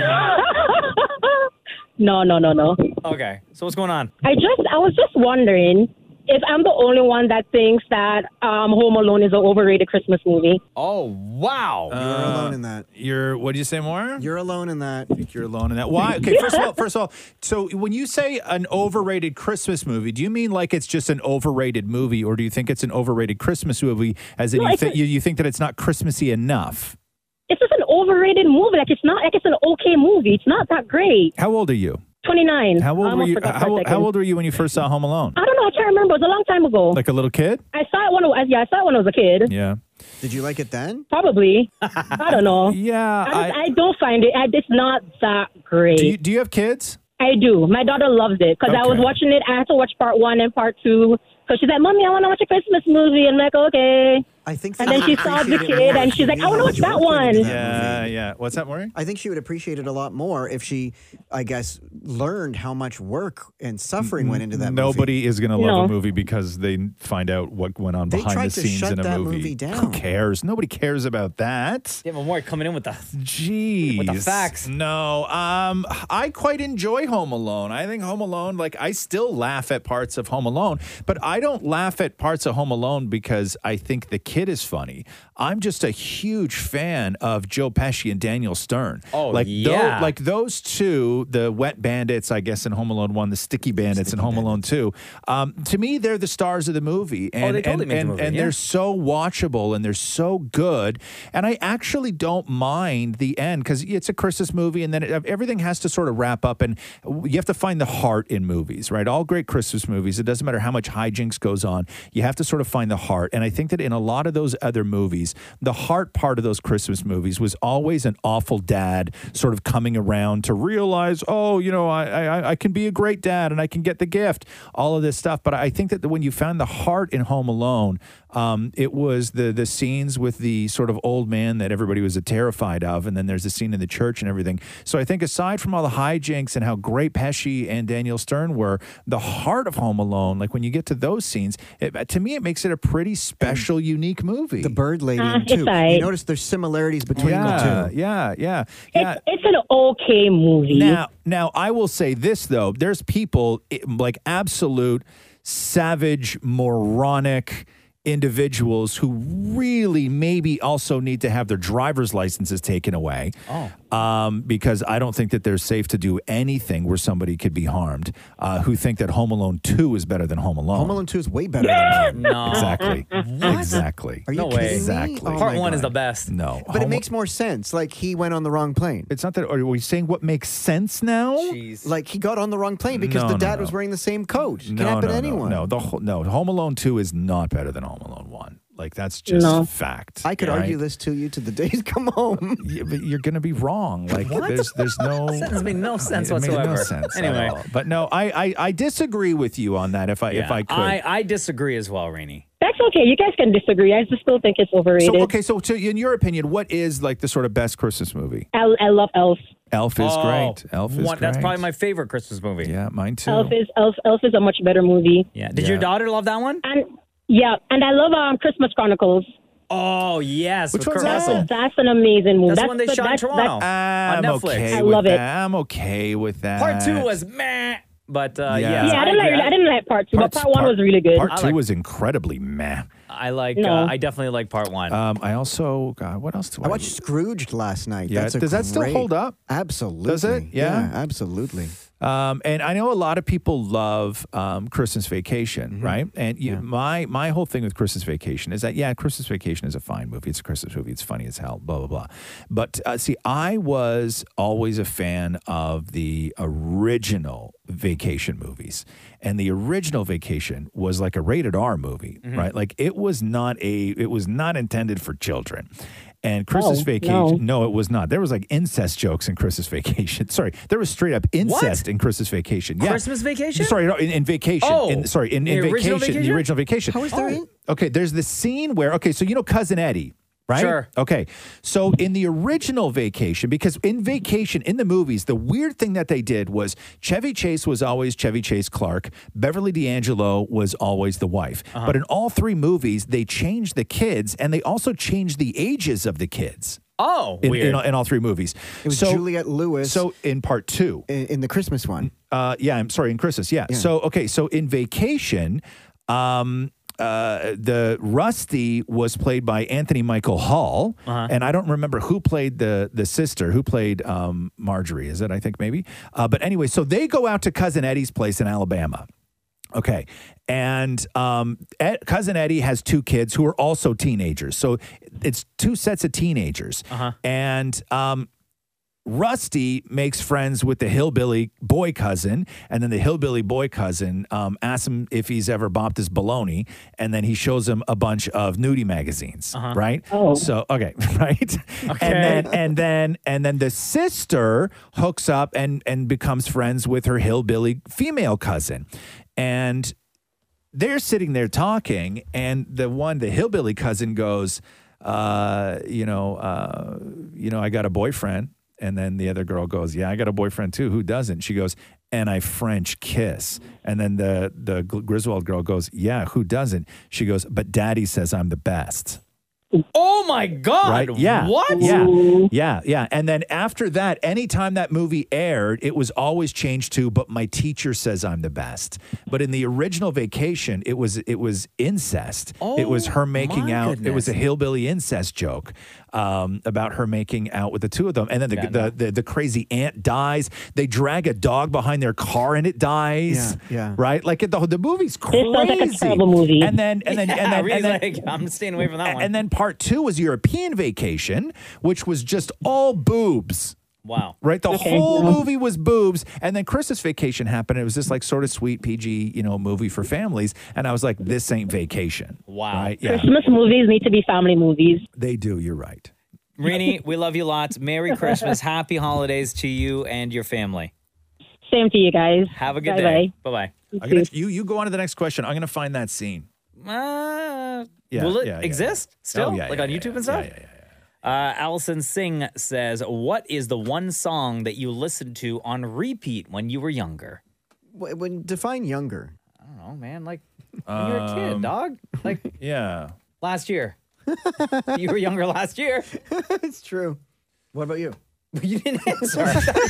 No, no, no, no. Okay. So what's going on? I just, I was just wondering if I'm the only one that thinks that um, Home Alone is an overrated Christmas movie. Oh wow. You're alone in that. You're. What did you say, more? You're alone in that. I think you're alone in that. Why? Okay, first of all, first of all, so when you say an overrated Christmas movie, do you mean like it's just an overrated movie, or do you think it's an overrated Christmas movie, as in No, you it's think a- you, you think that it's not Christmassy enough? It's just an overrated movie. Like, it's not, like, it's an okay movie. It's not that great. How old are you? twenty-nine. How I old were almost you? forgot for a How, second. how old were you when you first saw Home Alone? I don't know. I can't remember. It was a long time ago. Like a little kid? I saw it when I was, yeah, I saw it when I was a kid. Yeah. Did you like it then? Probably. I don't know. Yeah. I, just, I, I don't find it. I, it's not that great. do you do you have kids? I do. My daughter loves it because I was Okay. watching it. I had to watch part one and part two. So she's like, "Mommy, I want to watch a Christmas movie." And I'm like, "Okay." I think. And that then you she would saw the appreciate it kid, more and if she's like, knew "I want to how watch much that work went into one." that Yeah, movie. yeah. What's that, Maureen? I think she would appreciate it a lot more if she, I guess, learned how much work and suffering went into that movie. Nobody is going to love No. a movie because they find out what went on They behind tried the to scenes shut in a that movie. movie down. Who cares? Nobody cares about that. Yeah, but more coming in with the. Jeez. With the facts. No. Um, I quite enjoy Home Alone. I think Home Alone, like, I still laugh at parts of Home Alone, but I don't laugh at parts of Home Alone because I think the kid is funny. I'm just a huge fan of Joe Pesci and Daniel Stern. Oh, like yeah. Tho- like those two, the Wet Bandits, I guess, in Home Alone one, the Sticky Bandits in Home Alone two. Um, to me, they're the stars of the movie. And, Oh, they totally and, make the and, movie, and yeah. they're so watchable and they're so good. And I actually don't mind the end because it's a Christmas movie and then it, everything has to sort of wrap up. And you have to find the heart in movies, right? All great Christmas movies, it doesn't matter how much hijinks goes on, you have to sort of find the heart. And I think that in a lot of those other movies, the heart part of those Christmas movies was always an awful dad sort of coming around to realize, oh, you know, I, I, I can be a great dad and I can get the gift, all of this stuff. But I think that when you found the heart in Home Alone, um, it was the the scenes with the sort of old man that everybody was terrified of. And then there's the scene in the church and everything. So I think aside from all the hijinks and how great Pesci and Daniel Stern were, the heart of Home Alone, like when you get to those scenes, it, to me, it makes it a pretty special, unique movie. The bird lady, Uh, in two. it's You notice there's similarities between yeah, the two. yeah, yeah, yeah. It's, it's an okay movie. Now, now I will say this though: there's people eh, like absolute savage, moronic individuals who really maybe also need to have their driver's licenses taken away. Oh. Um, because I don't think that they're safe to do anything where somebody could be harmed. Uh, who think that Home Alone two is better than Home Alone? Home Alone two is way better than one. No. Exactly. What? Exactly. Are you No kidding way. me? Exactly. Oh Part my one is God. the best. No, But it Home- makes more sense. Like he went on the wrong plane. It's not that. Are we saying what makes sense now? Jeez. Like he got on the wrong plane because No, the no, dad no. was wearing the same coat. It can No, happen no, to anyone. No, no, the, whole- no. Home Alone two is not better than Home Alone one. Like that's just No. fact. I could right? argue this to you to the days come home. Yeah, but you're going to be wrong. Like What? there's there's no That doesn't make no sense it made whatsoever. No sense at Anyway. all. But no, I, I I disagree with you on that. If I if Yeah. I could. I, I disagree as well, Rainey. That's okay. You guys can disagree. I just still think it's overrated. so okay, so to, in your opinion, what is like the sort of best Christmas movie? I, I love Elf. Elf is Oh, great. Elf is one- That's great. probably my favorite Christmas movie. Yeah, mine too. Elf is Elf. Elf is a much better movie. Yeah. Did Yeah. your daughter love that one? And yeah, and I love um, Christmas Chronicles. Oh, yes. Which with one's Kurt that? Russell. That's an amazing movie. That's That's when they the- shot in that's- Toronto. that's- I'm on Netflix. okay I with love it. that. I'm okay with that. Part two was meh, but uh, Yeah. yeah. Yeah, I didn't like. I didn't like part two, but Parts- part one was really good. Part I two like- was incredibly meh. I like. No. Uh, I definitely like part one. Um, I also God, what else do I? I watched Scrooged last night. Yeah, That's a does that still great- hold up? Absolutely. Does it? Yeah? absolutely. Um, and I know a lot of people love um, Christmas Vacation, Mm-hmm. right? And you, my my whole thing with Christmas Vacation is that yeah, Christmas Vacation is a fine movie. It's a Christmas movie. It's funny as hell. Blah blah blah. But uh, see, I was always a fan of the original Vacation movies, and the original Vacation was like a rated R movie, Mm-hmm. right? Like it was not a. It was not intended for children. And Christmas Oh, Vacation, no. no, it was not. There was like incest jokes in Christmas Vacation. Sorry, there was straight up incest in Christmas Vacation. Yeah. Christmas Vacation? Sorry, no, in, in Vacation. Oh, in, sorry, in, the in original vacation, Vacation? the original Vacation. How is there Oh. in- Okay, there's the scene where okay, so you know Cousin Eddie. Right? Sure. Okay. So in the original Vacation, because in Vacation, in the movies, the weird thing that they did was Chevy Chase was always Chevy Chase Clark. Beverly D'Angelo was always the wife. Uh-huh. But in all three movies, they changed the kids and they also changed the ages of the kids. oh, In, weird. in, in all three movies. It was so, Juliette Lewis So in part two, in, in the Christmas one. uh, yeah, I'm sorry, in Christmas, yeah. Yeah. So okay, so in Vacation, um, uh, the Rusty was played by Anthony Michael Hall, Uh-huh. and I don't remember who played the the sister, who played um, Marjorie. Is it? I think maybe. Uh, but anyway, so they go out to Cousin Eddie's place in Alabama. Okay. And um, Ed, Cousin Eddie has two kids who are also teenagers. So it's two sets of teenagers. Uh-huh. And um, Rusty makes friends with the hillbilly boy cousin, and then the hillbilly boy cousin um, asks him if he's ever bopped his baloney, and then he shows him a bunch of nudie magazines, Uh-huh. right? Oh. So okay, right? Okay. And then and then and then the sister hooks up and and becomes friends with her hillbilly female cousin, and they're sitting there talking, and the one, the hillbilly cousin goes, uh, you know, uh, you know, I got a boyfriend. And then the other girl goes, yeah, I got a boyfriend too. Who doesn't? She goes, and I French kiss. And then the, the Griswold girl goes, yeah, who doesn't? She goes, but daddy says I'm the best. Oh my God. Right? Yeah. What? Yeah. Yeah. Yeah. And then after that, anytime that movie aired, it was always changed to, but my teacher says I'm the best. But in the original Vacation, it was it was incest. Oh, it was her making my out. It was a goodness. hillbilly incest joke um, about her making out with the two of them. And then the, Yeah, the, no. the, the crazy aunt dies. They drag a dog behind their car and it dies. Yeah, yeah. Right? Like the, the movie's This crazy. sounds like a terrible movie. And then, and then, Yeah, and then, Reed's and then, like, I'm staying away from that one. and then part two was European Vacation, which was just all boobs. Wow. Right? The Okay. whole movie was boobs. And then Christmas Vacation happened. It was this like sort of sweet P G, you know, movie for families. And I was like, this ain't Vacation. Wow. Right? Yeah. Christmas movies need to be family movies. They do. You're right. Rini, we love you lots. Merry Christmas. Happy holidays to you and your family. Same to you guys. Have a good Bye-bye. day. Bye-bye. I'm gonna, you, you go on to the next question. I'm going to find that scene. Uh, Yeah, will it yeah, yeah, exist still? Oh, yeah, like yeah, on yeah, YouTube yeah. and stuff? Yeah, yeah, yeah. Uh, Allison Singh says, what is the one song that you listened to on repeat when you were younger? Wh- When define younger. I don't know, man. Like when you were a kid, Um, dog. Like Yeah. last year. You were younger last year. It's true. What about you? You didn't answer.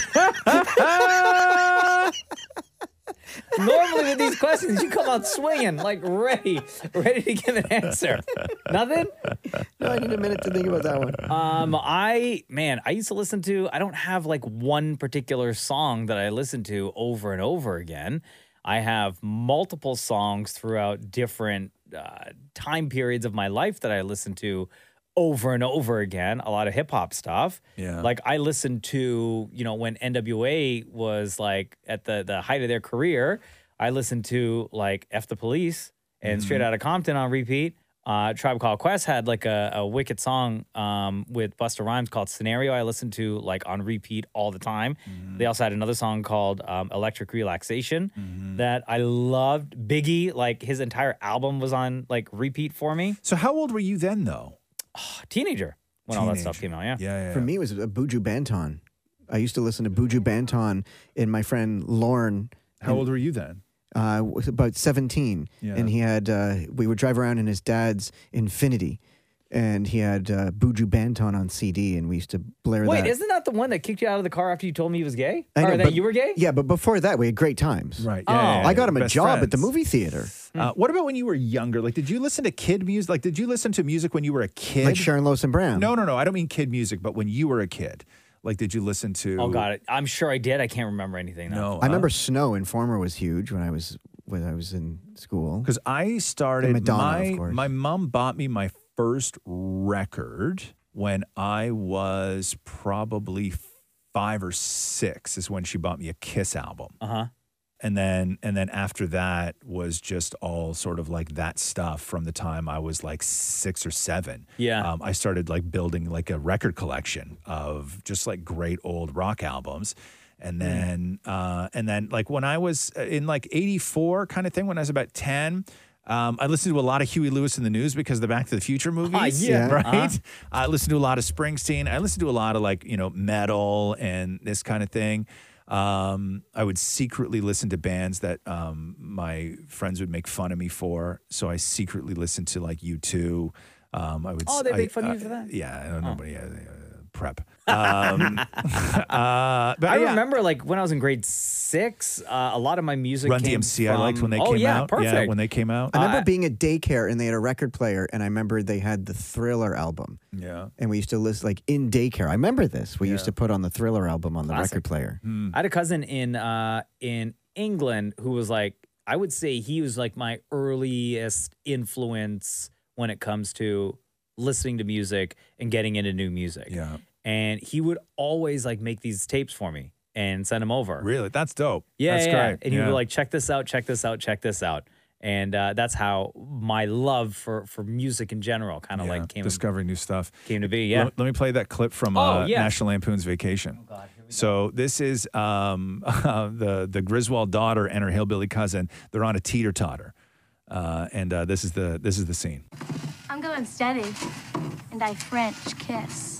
Normally with these questions, you come out swinging, like ready, ready to give an answer. Nothing? No, I need a minute to think about that one. Um, I, man, I used to listen to, I don't have like one particular song that I listen to over and over again. I have multiple songs throughout different uh, time periods of my life that I listen to over and over again. A lot of hip hop stuff. Yeah. Like I listened to, you know, when N W A was like at the, the height of their career, I listened to like F the Police and Straight Outta Compton on repeat. Uh, Tribe Called Quest had like a, a wicked song um, with Busta Rhymes called Scenario. I listened to like on repeat all the time. They also had another song called um, Electric Relaxation that I loved. Biggie, like his entire album was on like repeat for me. So how old were you then, though? Teenager when all that stuff Teenager. came out. Yeah. Yeah, yeah. For me, it was a Buju Banton. I used to listen to Buju Banton and my friend Lorne. How old were you then? Uh, was about seventeen, Yeah. and he had uh, we would drive around in his dad's Infinity, and he had uh, Buju Banton on C D, and we used to blare Wait, that. isn't that the one that kicked you out of the car after you told me he was gay? I or know, that but- you were gay? Yeah, but before that, we had great times. Right. Oh. Yeah, yeah, I got yeah. him a Best job at the friends. movie theater, Uh, what about when you were younger? Like, did you listen to kid music? Like, did you listen to music when you were a kid? like Sharon Lois and Brown. No, no, no. I don't mean kid music, but when you were a kid. Like, did you listen to? Oh, God. I'm sure I did. I can't remember anything now. No, I remember Snow Informer was huge when I was when I was in school. because I started. And Madonna, my of course. my mom bought me my first record when I was probably five or six. Is when she bought me a Kiss album. Uh huh. And then and then after that was just all sort of like that stuff from the time I was like six or seven. Yeah. Um, I started like building like a record collection of just like great old rock albums. And then uh, and then like when I was in like eighty-four kind of thing, when I was about ten, um, I listened to a lot of Huey Lewis in the News because of the Back to the Future movies. yeah. Right. Uh-huh. I listened to a lot of Springsteen. I listened to a lot of like, you know, metal and this kind of thing. Um, I would secretly listen to bands that um, my friends would make fun of me for. So I secretly listened to like U two. Um, I would. Oh, they I- make fun of uh, you for that? Yeah, I don't know, but yeah, uh, prep. Um, uh, but I yeah. remember like when I was in grade six, uh, a lot of my music Run came D M C. I from- liked when they oh, came yeah, out. Perfect. Yeah, when they came out. I remember Uh, being at daycare and they had a record player, and I remember they had the Thriller album, Yeah. and we used to listen like in daycare. I remember this. We used Yeah. to put on the Thriller album on the Classic. record player. I had a cousin in uh, in England who was like, I would say he was like my earliest influence when it comes to listening to music and getting into new music. Yeah. And he would always like make these tapes for me and send them over. Really, that's dope. Yeah, that's yeah. great. And he yeah. would be like, check this out, check this out, check this out. And uh, that's how my love for, for music in general kind of Yeah, like came, discovering new stuff. came to be. Yeah. Let, let me play that clip from Oh, uh, yeah. National Lampoon's Vacation. Oh, God, here we go. So this is um, the the Griswold daughter and her hillbilly cousin. They're on a teeter totter, uh, and uh, this is the this is the scene. I'm going steady, and I French kiss.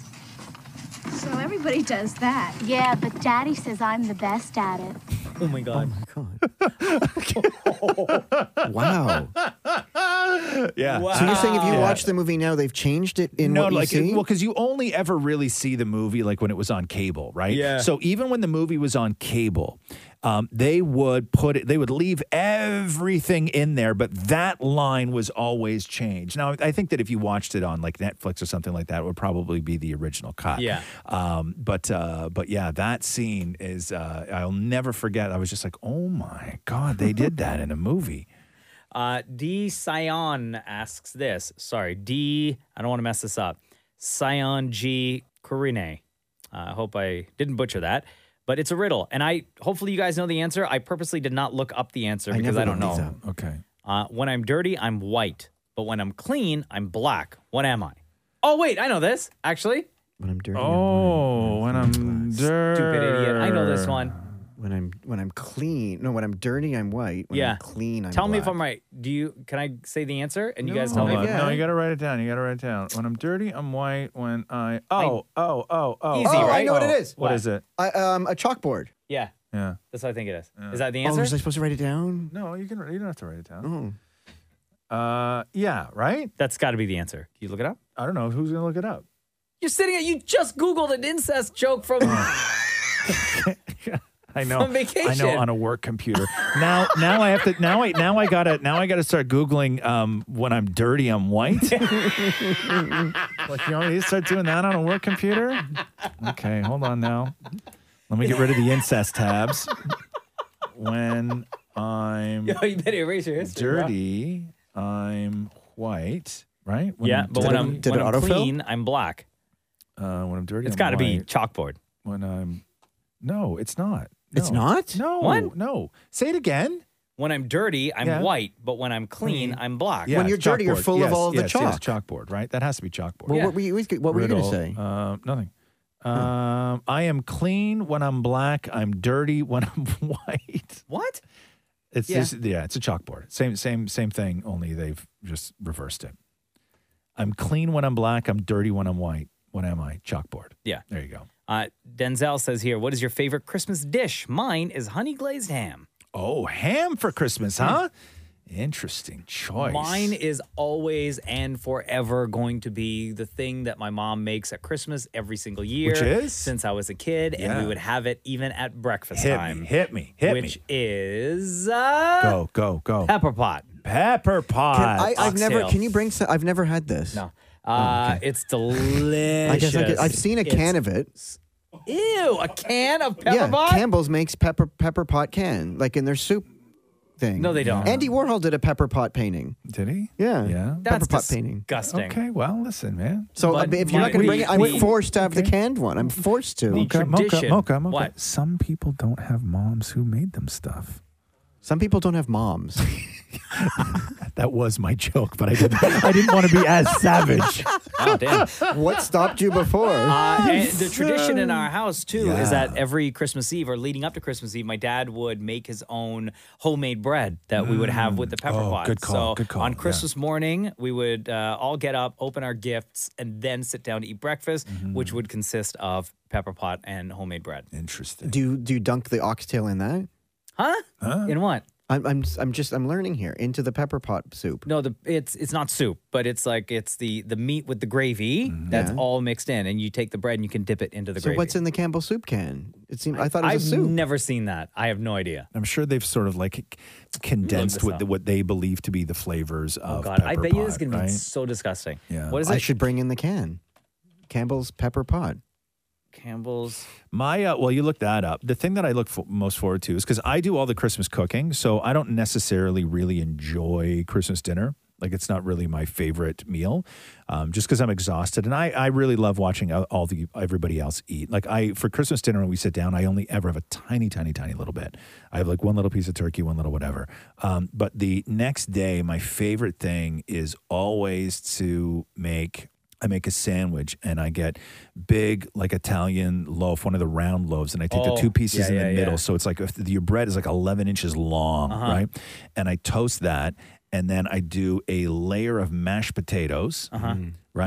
So everybody does that. Yeah, but Daddy says I'm the best at it. Oh my God. God. Wow. Yeah. So you're saying if you Yeah. watch the movie now, they've changed it in no, what you like see? well, because you only ever really see the movie like when it was on cable, right? Yeah. So even when the movie was on cable, um, they would put it, they would leave everything in there, but that line was always changed. Now, I think that if you watched it on like Netflix or something like that, it would probably be the original cut. Yeah. Um, but uh, but yeah, that scene is uh, I'll never forget. I was just like, oh my god, they did that in a movie. Uh, D. Sion asks this. Sorry, D. I don't want to mess this up. Sion G. Corine. Uh, I hope I didn't butcher that, but it's a riddle, and I hopefully you guys know the answer. I purposely did not look up the answer I because never I don't look these know. up. Okay. Uh, when I'm dirty, I'm white, but when I'm clean, I'm black. What am I? Oh wait, I know this actually. When I'm dirty. Oh, when I'm dirty. Stupid idiot. I know this one. When I'm when I'm clean. No, when I'm dirty, I'm white. When yeah. I'm clean, I'm Tell me if black. I'm right. Do you? Can I say the answer and you guys tell Hold me? on. No, you got to write it down. You got to write it down. When I'm dirty, I'm white. When I oh oh oh oh. Easy, oh, right? I know what it is. What is it? I, um, a chalkboard. Yeah. Yeah. That's what I think it is. Is that the Oh, answer? was I supposed to write it down? No, you can. You don't have to write it down. Oh. Uh, yeah, right. That's got to be the answer. Can you look it up? I don't know who's gonna look it up. You're sitting at. You just Googled an incest joke from. I know. From vacation. I know on a work computer. Now, now I have to. Now I now I gotta. Now I gotta start googling. Um, when I'm dirty, I'm white. Like you want me to start doing that on a work computer? Okay, hold on now. Let me get rid of the incest tabs. When I'm Yo, you better erase your history. bro. dirty, I'm white. Right? When Yeah, I'm but when dirty- I'm when I'm clean, I'm black. Uh, when I'm dirty, It's I'm got to be white. chalkboard. When I'm no, it's not. It's No. not? No, What? no. Say it again. When I'm dirty, I'm Yeah. white, but when I'm clean, I'm black. Yeah, When you're it's dirty, you're chalkboard. full of Yes, all of the yes, chalk. yes, chalkboard, right? That has to be chalkboard. Well, what were you, what were you going to Riddle, say? Uh, nothing. Um, I am clean when I'm black. I'm dirty when I'm white. What? It's Yeah. just, yeah, it's a chalkboard. Same, same, same thing. Only they've just reversed it. I'm clean when I'm black. I'm dirty when I'm white. When am I? Chalkboard. Yeah. There you go. Uh, Denzel says here, what is your favorite Christmas dish? Mine is honey glazed ham. Oh, ham for Christmas, huh? Interesting choice. Mine is always and forever going to be the thing that my mom makes at Christmas every single year. Which is? Since I was a kid, and Yeah. we would have it even at breakfast Hit time. me, hit me, hit which me. is uh, Go, go, go. pepper pot. Pepper pot. Can, I, I've never. Oxtail. Can you bring some? I've never had this. No. Uh, It's delicious. I guess I could, I've seen a It's- can of it. Ew, a can of pepper yeah, pot? Campbell's makes pepper pepper pot can, like in their soup thing. No, they don't. Andy Warhol did a pepper pot painting. Did he? Yeah. Yeah. Pepper That's pot painting. disgusting. Okay, well, listen, man. So uh, But if you're not my- going to bring we- it, I'm we- forced to have the canned one. I'm forced to. Mocha, mocha, tradition. mocha, mocha. What? Some people don't have moms who made them stuff. Some people don't have moms. That was my joke, but I didn't. I didn't want to be as savage. Oh, damn. What stopped you before? Uh, and the tradition in our house too Yeah. is that every Christmas Eve or leading up to Christmas Eve, my dad would make his own homemade bread that we would have with the pepper Oh, pot. good call, So good call, on yeah. Christmas morning, we would uh, all get up, open our gifts, and then sit down to eat breakfast, Mm-hmm. which would consist of pepper pot and homemade bread. Interesting. do you, do you dunk the oxtail in that? Huh? Huh? In what? I'm I'm I'm just I'm learning here into the pepper pot soup. No, the it's it's not soup, but it's like it's the the meat with the gravy that's Yeah. all mixed in, and you take the bread and you can dip it into the So gravy. what's in the Campbell soup can? It seemed I thought it I've was a soup. never seen that. I have no idea. I'm sure they've sort of like condensed this what, up. the, what they believe to be the flavors Oh of God, pepper I bet you pot, this is gonna right? be so disgusting. Yeah. What is I it? should bring in the can. Campbell's pepper pot. Campbell's. My uh, well, you look that up. The thing that I look for, most forward to is because I do all the Christmas cooking, so I don't necessarily really enjoy Christmas dinner. Like it's not really my favorite meal, um, just because I'm exhausted, and I, I really love watching all- all the everybody else eat. Like I for Christmas dinner when we sit down, I only ever have a tiny, tiny, tiny little bit. I have like one little piece of turkey, one little whatever. Um, but the next day, my favorite thing is always to make. I make a sandwich and I get big like Italian loaf, one of the round loaves, and I take Oh, the two pieces yeah, in the yeah, middle. yeah. So it's like if your bread is like eleven inches long, Uh-huh. right? And I toast that, and then I do a layer of mashed potatoes, Uh-huh. right?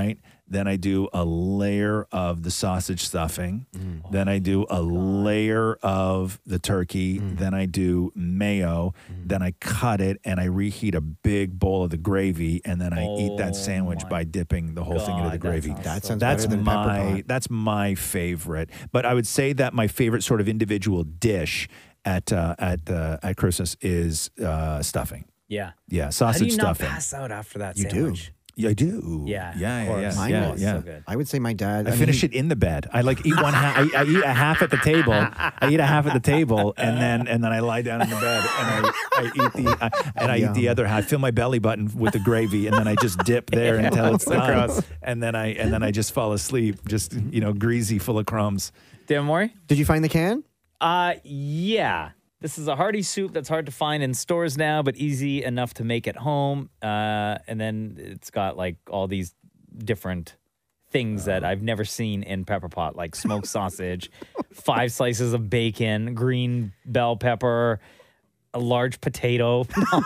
Then I do a layer of the sausage stuffing. Mm. Then I do Oh a layer of the turkey. Then I do mayo. Mm. Then I cut it and I reheat a big bowl of the gravy. And then I eat that sandwich by dipping the whole thing into the God, that gravy. sounds That so sounds that's better than pepper my pot. that's my favorite. But I would say that my favorite sort of individual dish at uh, at uh, at Christmas is uh, stuffing. Yeah. Yeah, sausage How do you stuffing. not pass out after that You do. sandwich? Yeah, I do. Yeah, yeah, of yeah, yeah, course. Mine yeah, was yeah. so good. I would say my dad. I, mean, finish he- it in the bed. I like eat one half. I, I eat a half at the table. I eat a half at the table, and then and then I lie down in the bed and I, I eat the I, and I eat the Yum. other half. Fill my belly button with the gravy, and then I just dip there until it's So done. gross. And then I and then I just fall asleep, just you know, greasy, full of crumbs. Dan Mori? Did you find the can? Uh, yeah. This is a hearty soup that's hard to find in stores now, but easy enough to make at home. Uh, and then it's got like all these different things that I've never seen in pepper pot, like smoked sausage, five slices of bacon, green bell pepper, a large potato. No,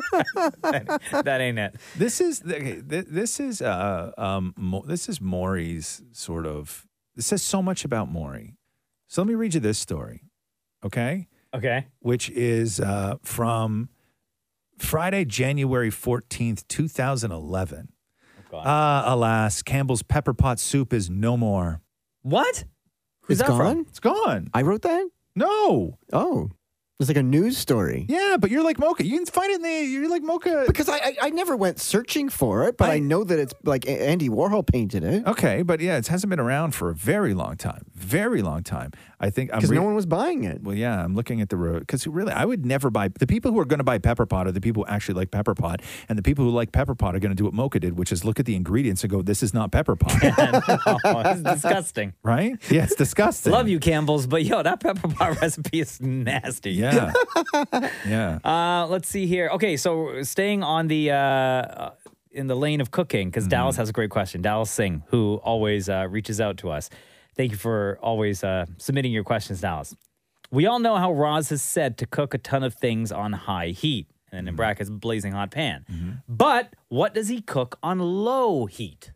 that, that ain't it. This is okay, th- this is uh um Mo- this is Maury's sort of. This says so much about Maury. So let me read you this story, okay? Okay. Which is uh, from Friday, January fourteenth, two thousand eleven. Uh, alas, Campbell's pepper pot soup is no more. What? Who's that gone? from? It's gone. I wrote that? No. Oh. It's like a news story. Yeah, but you're like Mocha. You can find it in the. You're like Mocha. Because I, I I never went searching for it, but I, know that it's like A- Andy Warhol painted it. Okay, but yeah, it hasn't been around for a very long time. Very long time. I think I'm Because re- no one was buying it. Well, yeah, I'm looking at the road because really, I would never buy. The people who are going to buy pepper pot are the people who actually like pepper pot, and the people who like pepper pot are going to do what Mocha did, which is look at the ingredients and go, "This is not pepper pot." Oh, it's disgusting. Right? Yeah, it's disgusting. Love you, Campbell's, but yo, that pepper pot recipe is nasty. Yeah. Yeah. Uh, let's see here. Okay, so staying on the uh, uh, in the lane of cooking, because Dallas has a great question. Dallas Singh, who always uh, reaches out to us. Thank you for always uh, submitting your questions, Dallas. We all know how Roz has said to cook a ton of things on high heat, and in brackets, blazing hot pan. But what does he cook on low heat?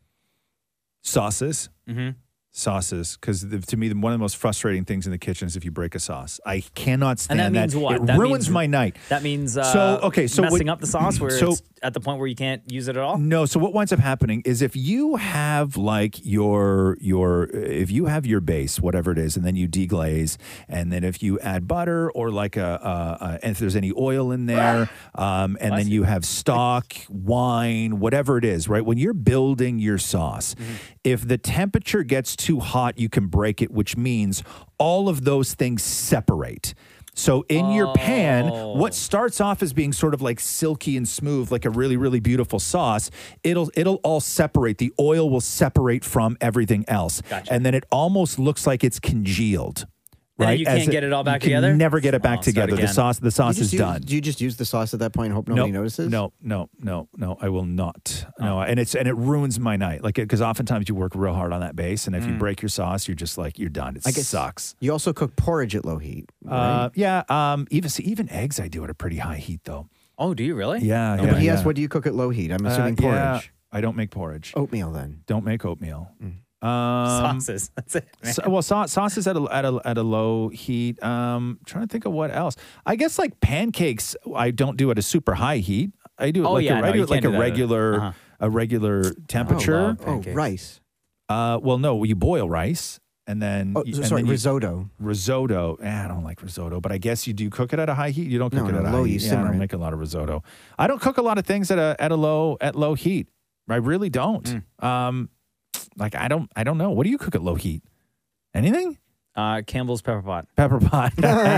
Sauces. Mm-hmm. Sauces, because to me, the- one of the most frustrating things in the kitchen is if you break a sauce. I cannot stand And that means what? It That ruins means- my night. That means uh, So, okay, so messing what- up the sauce where so- it's at the point where you can't use it at all? No, so what winds up happening is if you have like your your if you have your base, whatever it is, and then you deglaze, and then if you add butter or like a, a, a and if there's any oil in there, um, and then you have stock, wine, whatever it is, right? When you're building your sauce, if the temperature gets too hot, you can break it, which means all of those things separate. So in your pan, what starts off as being sort of like silky and smooth, like a really, really beautiful sauce, it'll it'll all separate. The oil will separate from everything else. Gotcha. And then it almost looks like it's congealed. And then Right? you As can't get it all back you can together? Never get it back Oh, start together. The again. sauce, the sauce You is just use- done. Do you just use the sauce at that point and hope nobody no, notices? No, no, no, no. I will not. Oh. No, and it's and it ruins my night. Like because oftentimes you work real hard on that base, and if you Mm. break your sauce, you're just like you're done. It I guess sucks. You also cook porridge at low heat. Uh, Right? yeah. Um. Even see, even eggs, I do at a pretty high heat though. Oh, do you really? Yeah. Oh, yeah but he yeah. asked, what do you cook at low heat? I'm Uh, assuming yeah, porridge. I don't make porridge. Oatmeal then. Don't make oatmeal. Mm. Um, Sauces. That's it. man. So, well, sauce, sauces at a, at a at a low heat. Um, trying to think of what else. I guess like pancakes, I don't do at a super high heat. I do it Oh, like yeah, a, no, I do you it like can't a do that at- regular uh-huh. a regular temperature. love Oh, pancakes. rice. Uh, well, no, you boil rice and then Oh, you- and sorry, then you- risotto. Risotto. Eh, I don't like risotto, but I guess you do cook it at a high heat. You don't cook No, it no, at a low, high you heat. Yeah, I simmer don't it. make a lot of risotto. I don't cook a lot of things at a at a low at low heat. I really don't. Mm. Um, like I don't I don't know. What do you cook at low heat? Anything? Uh, Campbell's pepper pot. Pepper pot.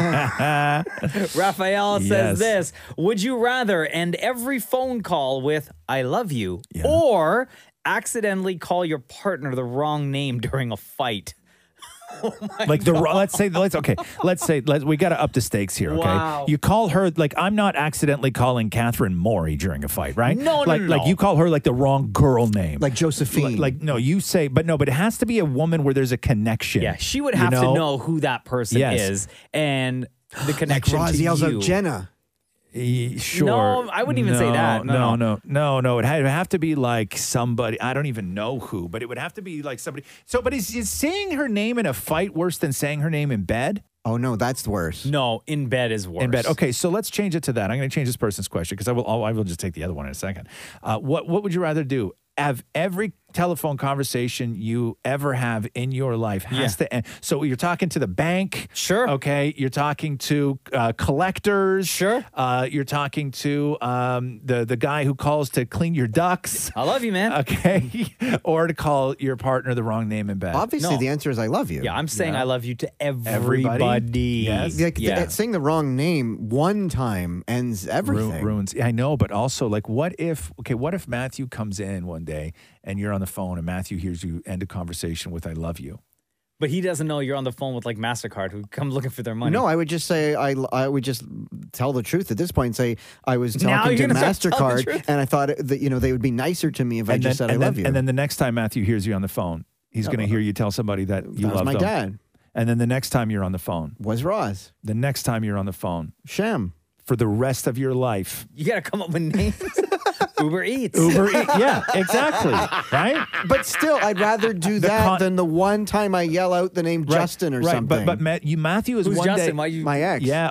Raphael says Yes. this: would you rather end every phone call with "I love you" or accidentally call your partner the wrong name during a fight? like the let's say let's okay let's say let's we got to up the stakes here. Okay, Wow. you call her like I'm not accidentally calling Catherine Maury during a fight, right? No, no, like no, like no. you call her like the wrong girl name, Like Josephine. Like, like no, you say but no, but it has to be a woman where there's a connection. Yeah, she would you have to know who that person Yes. is and the like connection Roz to yells you. out Jenna. E- Sure. No, I wouldn't even say No, that. No, No, no. no, no, no. It would have to be like somebody. I don't even know who, but it would have to be like somebody. So, but is, is saying her name in a fight worse than saying her name in bed? Oh no, that's worse. No, in bed is worse. In bed. Okay, so let's change it to that. I'm going to change this person's question because I will. I will just take the other one in a second. Uh, what What would you rather do? Have every telephone conversation you ever have in your life has Yeah. to end. So you're talking to the bank. Sure. Okay. You're talking to uh, collectors. Sure. Uh, you're talking to um, the, the guy who calls to clean your ducks. I love you, man. Okay. Or to call your partner the wrong name in bed. Obviously, No. the answer is I love you. Yeah, I'm saying Yeah. I love you to everybody. Everybody? Yes. Like, Yeah. th- saying the wrong name one time ends Ru- everything. ruins. I know, but also like, what if? Okay, what if Matthew comes in one day and you're on the phone and Matthew hears you end a conversation with "I love you." But he doesn't know you're on the phone with like MasterCard who come looking for their money. No, I would just say I, I would just tell the truth at this point and say I was Now talking to you're gonna start telling the MasterCard truth? and I thought that you know they would be nicer to me if I And just then, said I and love then, you. And then the next time Matthew hears you on the phone, he's going to hear you tell somebody that you that was love my them. dad. And then the next time you're on the phone, Was Roz the next time you're on the phone, Shem? for the rest of your life, You got to come up with names. Uber Eats. Uber Eats. Yeah, exactly. Right? But still, I'd rather do The that con- than the one time I yell out the name Justin or right. something. But but Matt, you Matthew is Who's one Justin? day. Why you? my ex. Yeah.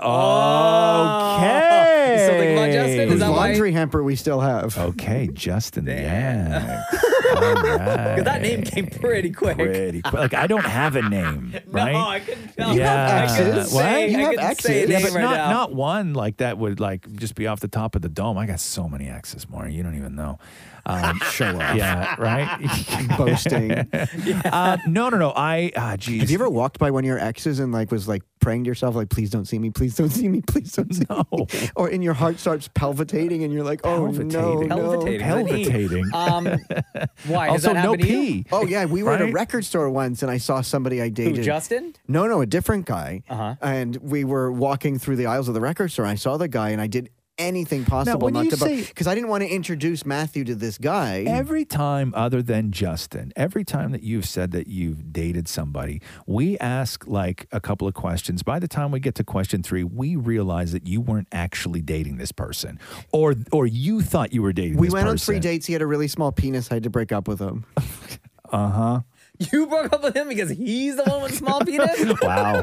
Oh. Okay. You still think about Justin? Is Whose that why? laundry hamper we still have. Okay, Justin. Yeah. All right. 'Cause that name came pretty quick. Pretty quick. Like I don't have a name, right? No, I couldn't tell. Yeah. I couldn't exes. say, You I have couldn't say a exes. Yeah, name but right not now. not one like that would like just be off the top of the dome. I got so many exes, Maury. You don't even know. Um, Show off. yeah, right. Boasting. uh, no, no, no. I ah, geez. Have you ever walked by one of your exes and like was like praying to yourself like, please don't see me, please don't see me, please don't see No. me? Or in your heart starts palpitating and you're like, oh no, Palpitating. no. Palpitating. Palpitating. Um, why? Has Also, that no happened to you? pee. Oh yeah, we were at a Right? record store once and I saw somebody I dated. Who, Justin? No, no, a different guy. Uh-huh. And we were walking through the aisles of the record store. And I saw the guy and I did anything possible when not you to say- because I didn't want to introduce Matthew to this guy. Every time, other than Justin, every time that you've said that you've dated somebody, we ask like a couple of questions. By the time we get to question three, we realize that you weren't actually dating this person, or or you thought you were dating. we this went on person. three dates. He had a really small penis. I had to break up with him. Uh huh. You broke up with him because he's the one with the small penis? Wow.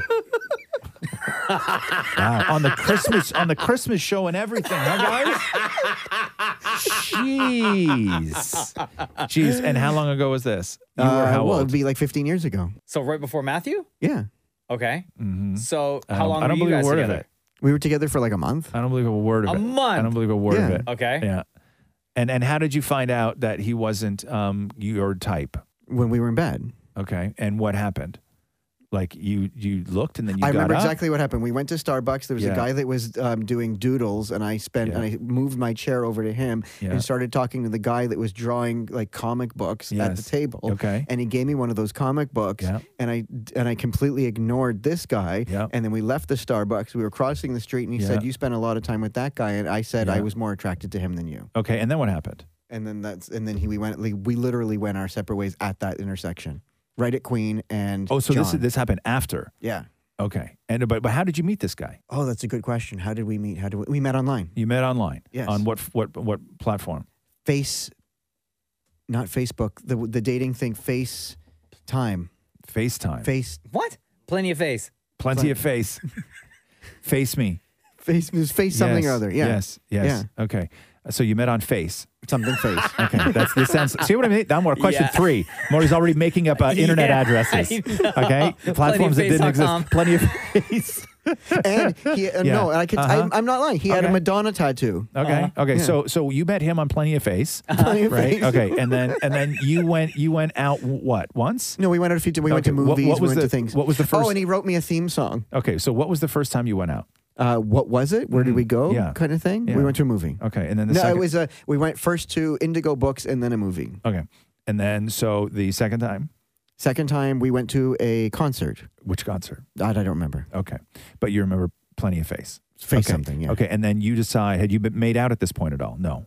Wow. On the Christmas on the Christmas show and everything, huh, guys? Jeez. Jeez. And how long ago was this? You were Uh, how well, old? it'd be like fifteen years ago. So right before Matthew? Yeah. Okay. Mhm. So I how don't- long I don't were you believe a guys word together? of it. We were together for like a month. I don't believe a word of A it. month? I don't believe a word of Yeah. it. Okay. Yeah. And and how did you find out that he wasn't um your type? When we were in bed. Okay. And what happened? Like you you looked and then you I got remember up? exactly what happened. We went to Starbucks. There was Yeah. a guy that was um, doing doodles, and I spent Yeah. and I moved my chair over to him Yeah. and started talking to the guy that was drawing like comic books at the Yes. table. Okay. And he gave me one of those comic books, Yeah. and I and I completely ignored this guy. Yeah. And then we left the Starbucks. We were crossing the street, and he Yeah. said, "You spent a lot of time with that guy," and I said, Yeah. "I was more attracted to him than you." Okay. And then what happened? And then that's and then he we went we literally went our separate ways at that intersection, right at Queen and Oh, so this John. this happened after. Yeah. Okay. And but but how did you meet this guy? Oh, that's a good question. How did we meet? How did we, we met online? You met online. Yes. On what what what platform? Face, not Facebook. The the dating thing. Face, time. FaceTime. Face. What? Plenty of face. Plenty of face. Face me. Face. It was face something Yes, or other. Yeah. Yes. Yes. Okay. So you met on Face. Something face. Okay. That's this sounds. See what I mean? Now more question Yeah. three. Maury's already making up uh, internet Yeah, addresses. I know. Okay. Platforms that didn't Plenty of face dot com. exist. Plenty of face. And he uh, Yeah. no, I could. Uh-huh. I'm, I'm not lying. He had a Okay. Madonna tattoo. Okay. Okay. Yeah. So so you met him on Plenty of Face. Plenty of Right. face. Okay. And then and then you went you went out what once? No, we went out a few. We went Okay, to what- movies. what was we went the- to things. what was the Oh, first- and he wrote me a theme song. Okay. So what was the first time you went out? Uh, what was it? Where did we go? Yeah. Kind of thing. Yeah. We went to a movie. Okay. And then the No, second. it was a. We went first to Indigo Books and then a movie. Okay. And then so the second time, Second time we went to a concert. which concert? I, I don't remember. Okay. But you remember Plenty of Face. Face Okay. something. Yeah. Okay. And then you decide, had you been made out at this point at all? No.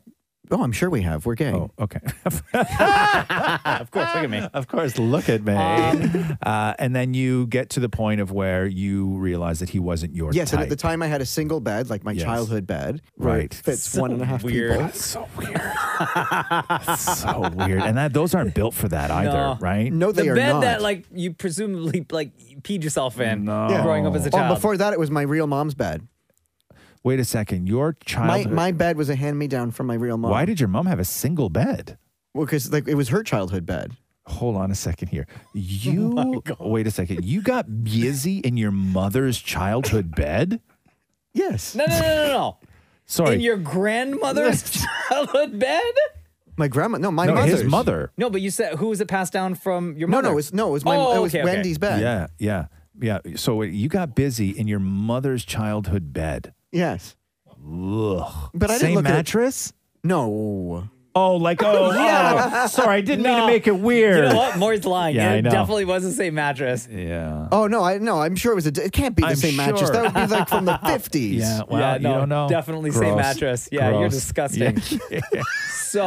Oh, I'm sure we have. We're gay. Oh, okay. Of course, look at me. Of course, look at me. Um, uh, and then you get to the point of where you realize that he wasn't your Yes, type. and at the time I had a single bed, like my Yes. childhood bed, where Right. it fits So one and a half weird. people. That's so weird. So weird. And that those aren't built for that either, No. right? No, The they are bed not. that like you presumably like peed yourself in No. Yeah. growing up as a Oh, child. before that, it was my real mom's bed. Wait a second. Your My childhood. my bed was a hand me down from my real mom. Why did your mom have a single bed? Well, because like it was her childhood bed. Hold on a second here. You wait a second. You got busy in your mother's childhood bed? Yes. no, no, no, no, no. Sorry. In your grandmother's childhood bed? My grandma. No, my no, mother's. his mother. No, but you said who was it passed down from your No, mother? no, it was no, it was my Oh, it was okay, okay. Wendy's bed. Yeah, yeah, yeah. So wait, you got busy in your mother's childhood bed. Yes. Ugh. But I didn't Same look at it- mattress? No. Oh, like oh, Yeah. oh. Sorry, I didn't mean to No. make it weird. You know what? Maury's lying. Yeah, it I know. definitely was the same mattress. Yeah. Oh no, I no, I'm sure it was a. It can't be the I'm same mattress. sure. That would be like from the fifties. Yeah. Well, yeah, you no, don't know. definitely Gross. same mattress. Yeah, you're Gross. disgusting. Yeah. So,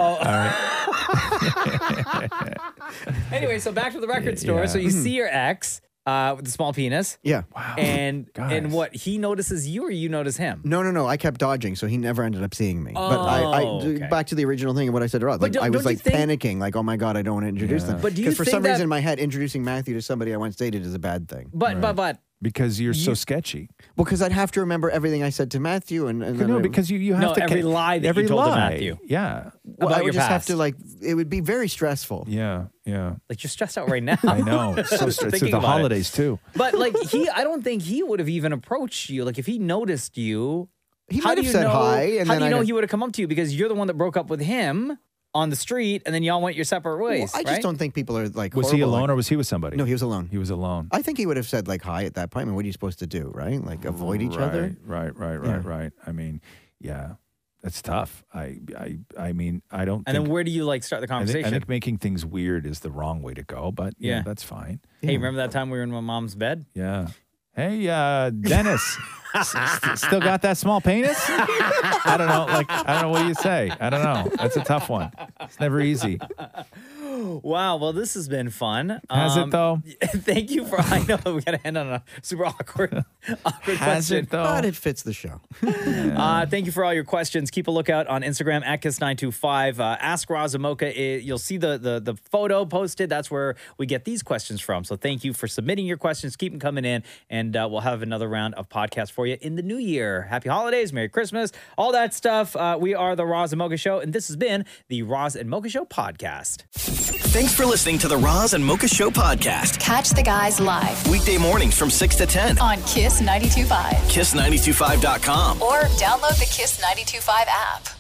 anyway, so back to the record store. Yeah. So you see your ex uh, with the small penis, Yeah. Wow. and Guys. and what he notices you, or you notice him. No, no, no. I kept dodging, so he never ended up seeing me. but I, I Oh, okay. back to the original thing of what I said earlier. Like, don't- I was don't you like think- panicking, like, oh my god, I don't want to introduce Yeah. them. But do you Because for think some that- reason in my head, introducing Matthew to somebody I once dated is a bad thing. But but but Because you're so You- sketchy. Well, because I'd have to remember everything I said to Matthew, and, and then No, I- because you, you have No, to every lie that you every told to lie. Matthew. Yeah. well, about I would your just past. have to like. It would be very stressful. Yeah. Yeah. like you're stressed out right now. I know. So Just stressed. It's thinking the about it. holidays too. But like he, I don't think he would have even approached you. Like if he noticed you, He how might do have you said know, hi, and how then do you I'd know have- he would have come up to you because you're the one that broke up with him on the street, and then y'all went your separate Well, ways. I just right? don't think people are like. Was he horrible alone like- or was he with somebody? No, he was alone. He was alone. I think he would have said like hi at that point. I mean, what are you supposed to do, right? Like avoid each other. Right, right, right, Yeah. right, right. I mean, yeah, that's tough. I, I, I mean, I don't. And think, then where do you like start the I think, conversation? I think making things weird is the wrong way to go, but yeah, Yeah. that's fine. Hey, remember that time we were in my mom's bed? Yeah. Hey, uh, Dennis, s- st- still got that small penis? I don't know. Like, I don't know. What do you say? I don't know. That's a tough one. It's never easy. Wow. Well, this has been fun. Has Um, it though? Thank you for. I know we got to end on a super awkward, awkward Has question. it though? But it fits the show. Uh, thank you for all your questions. Keep a lookout on Instagram at Kiss nine two five. Uh, Ask Roz and Mocha. It- you'll see the, the the photo posted. That's where we get these questions from. So thank you for submitting your questions. Keep them coming in, and uh, we'll have another round of podcasts for you in the new year. Happy holidays, Merry Christmas, all that stuff. Uh, we are the Roz and Mocha Show, and this has been the Roz and Mocha Show podcast. Thanks for listening to the Roz and Mocha Show podcast. Catch the guys live Weekday mornings from six to ten. on Kiss ninety-two point five kiss nine two five dot com. or download the Kiss ninety-two point five app.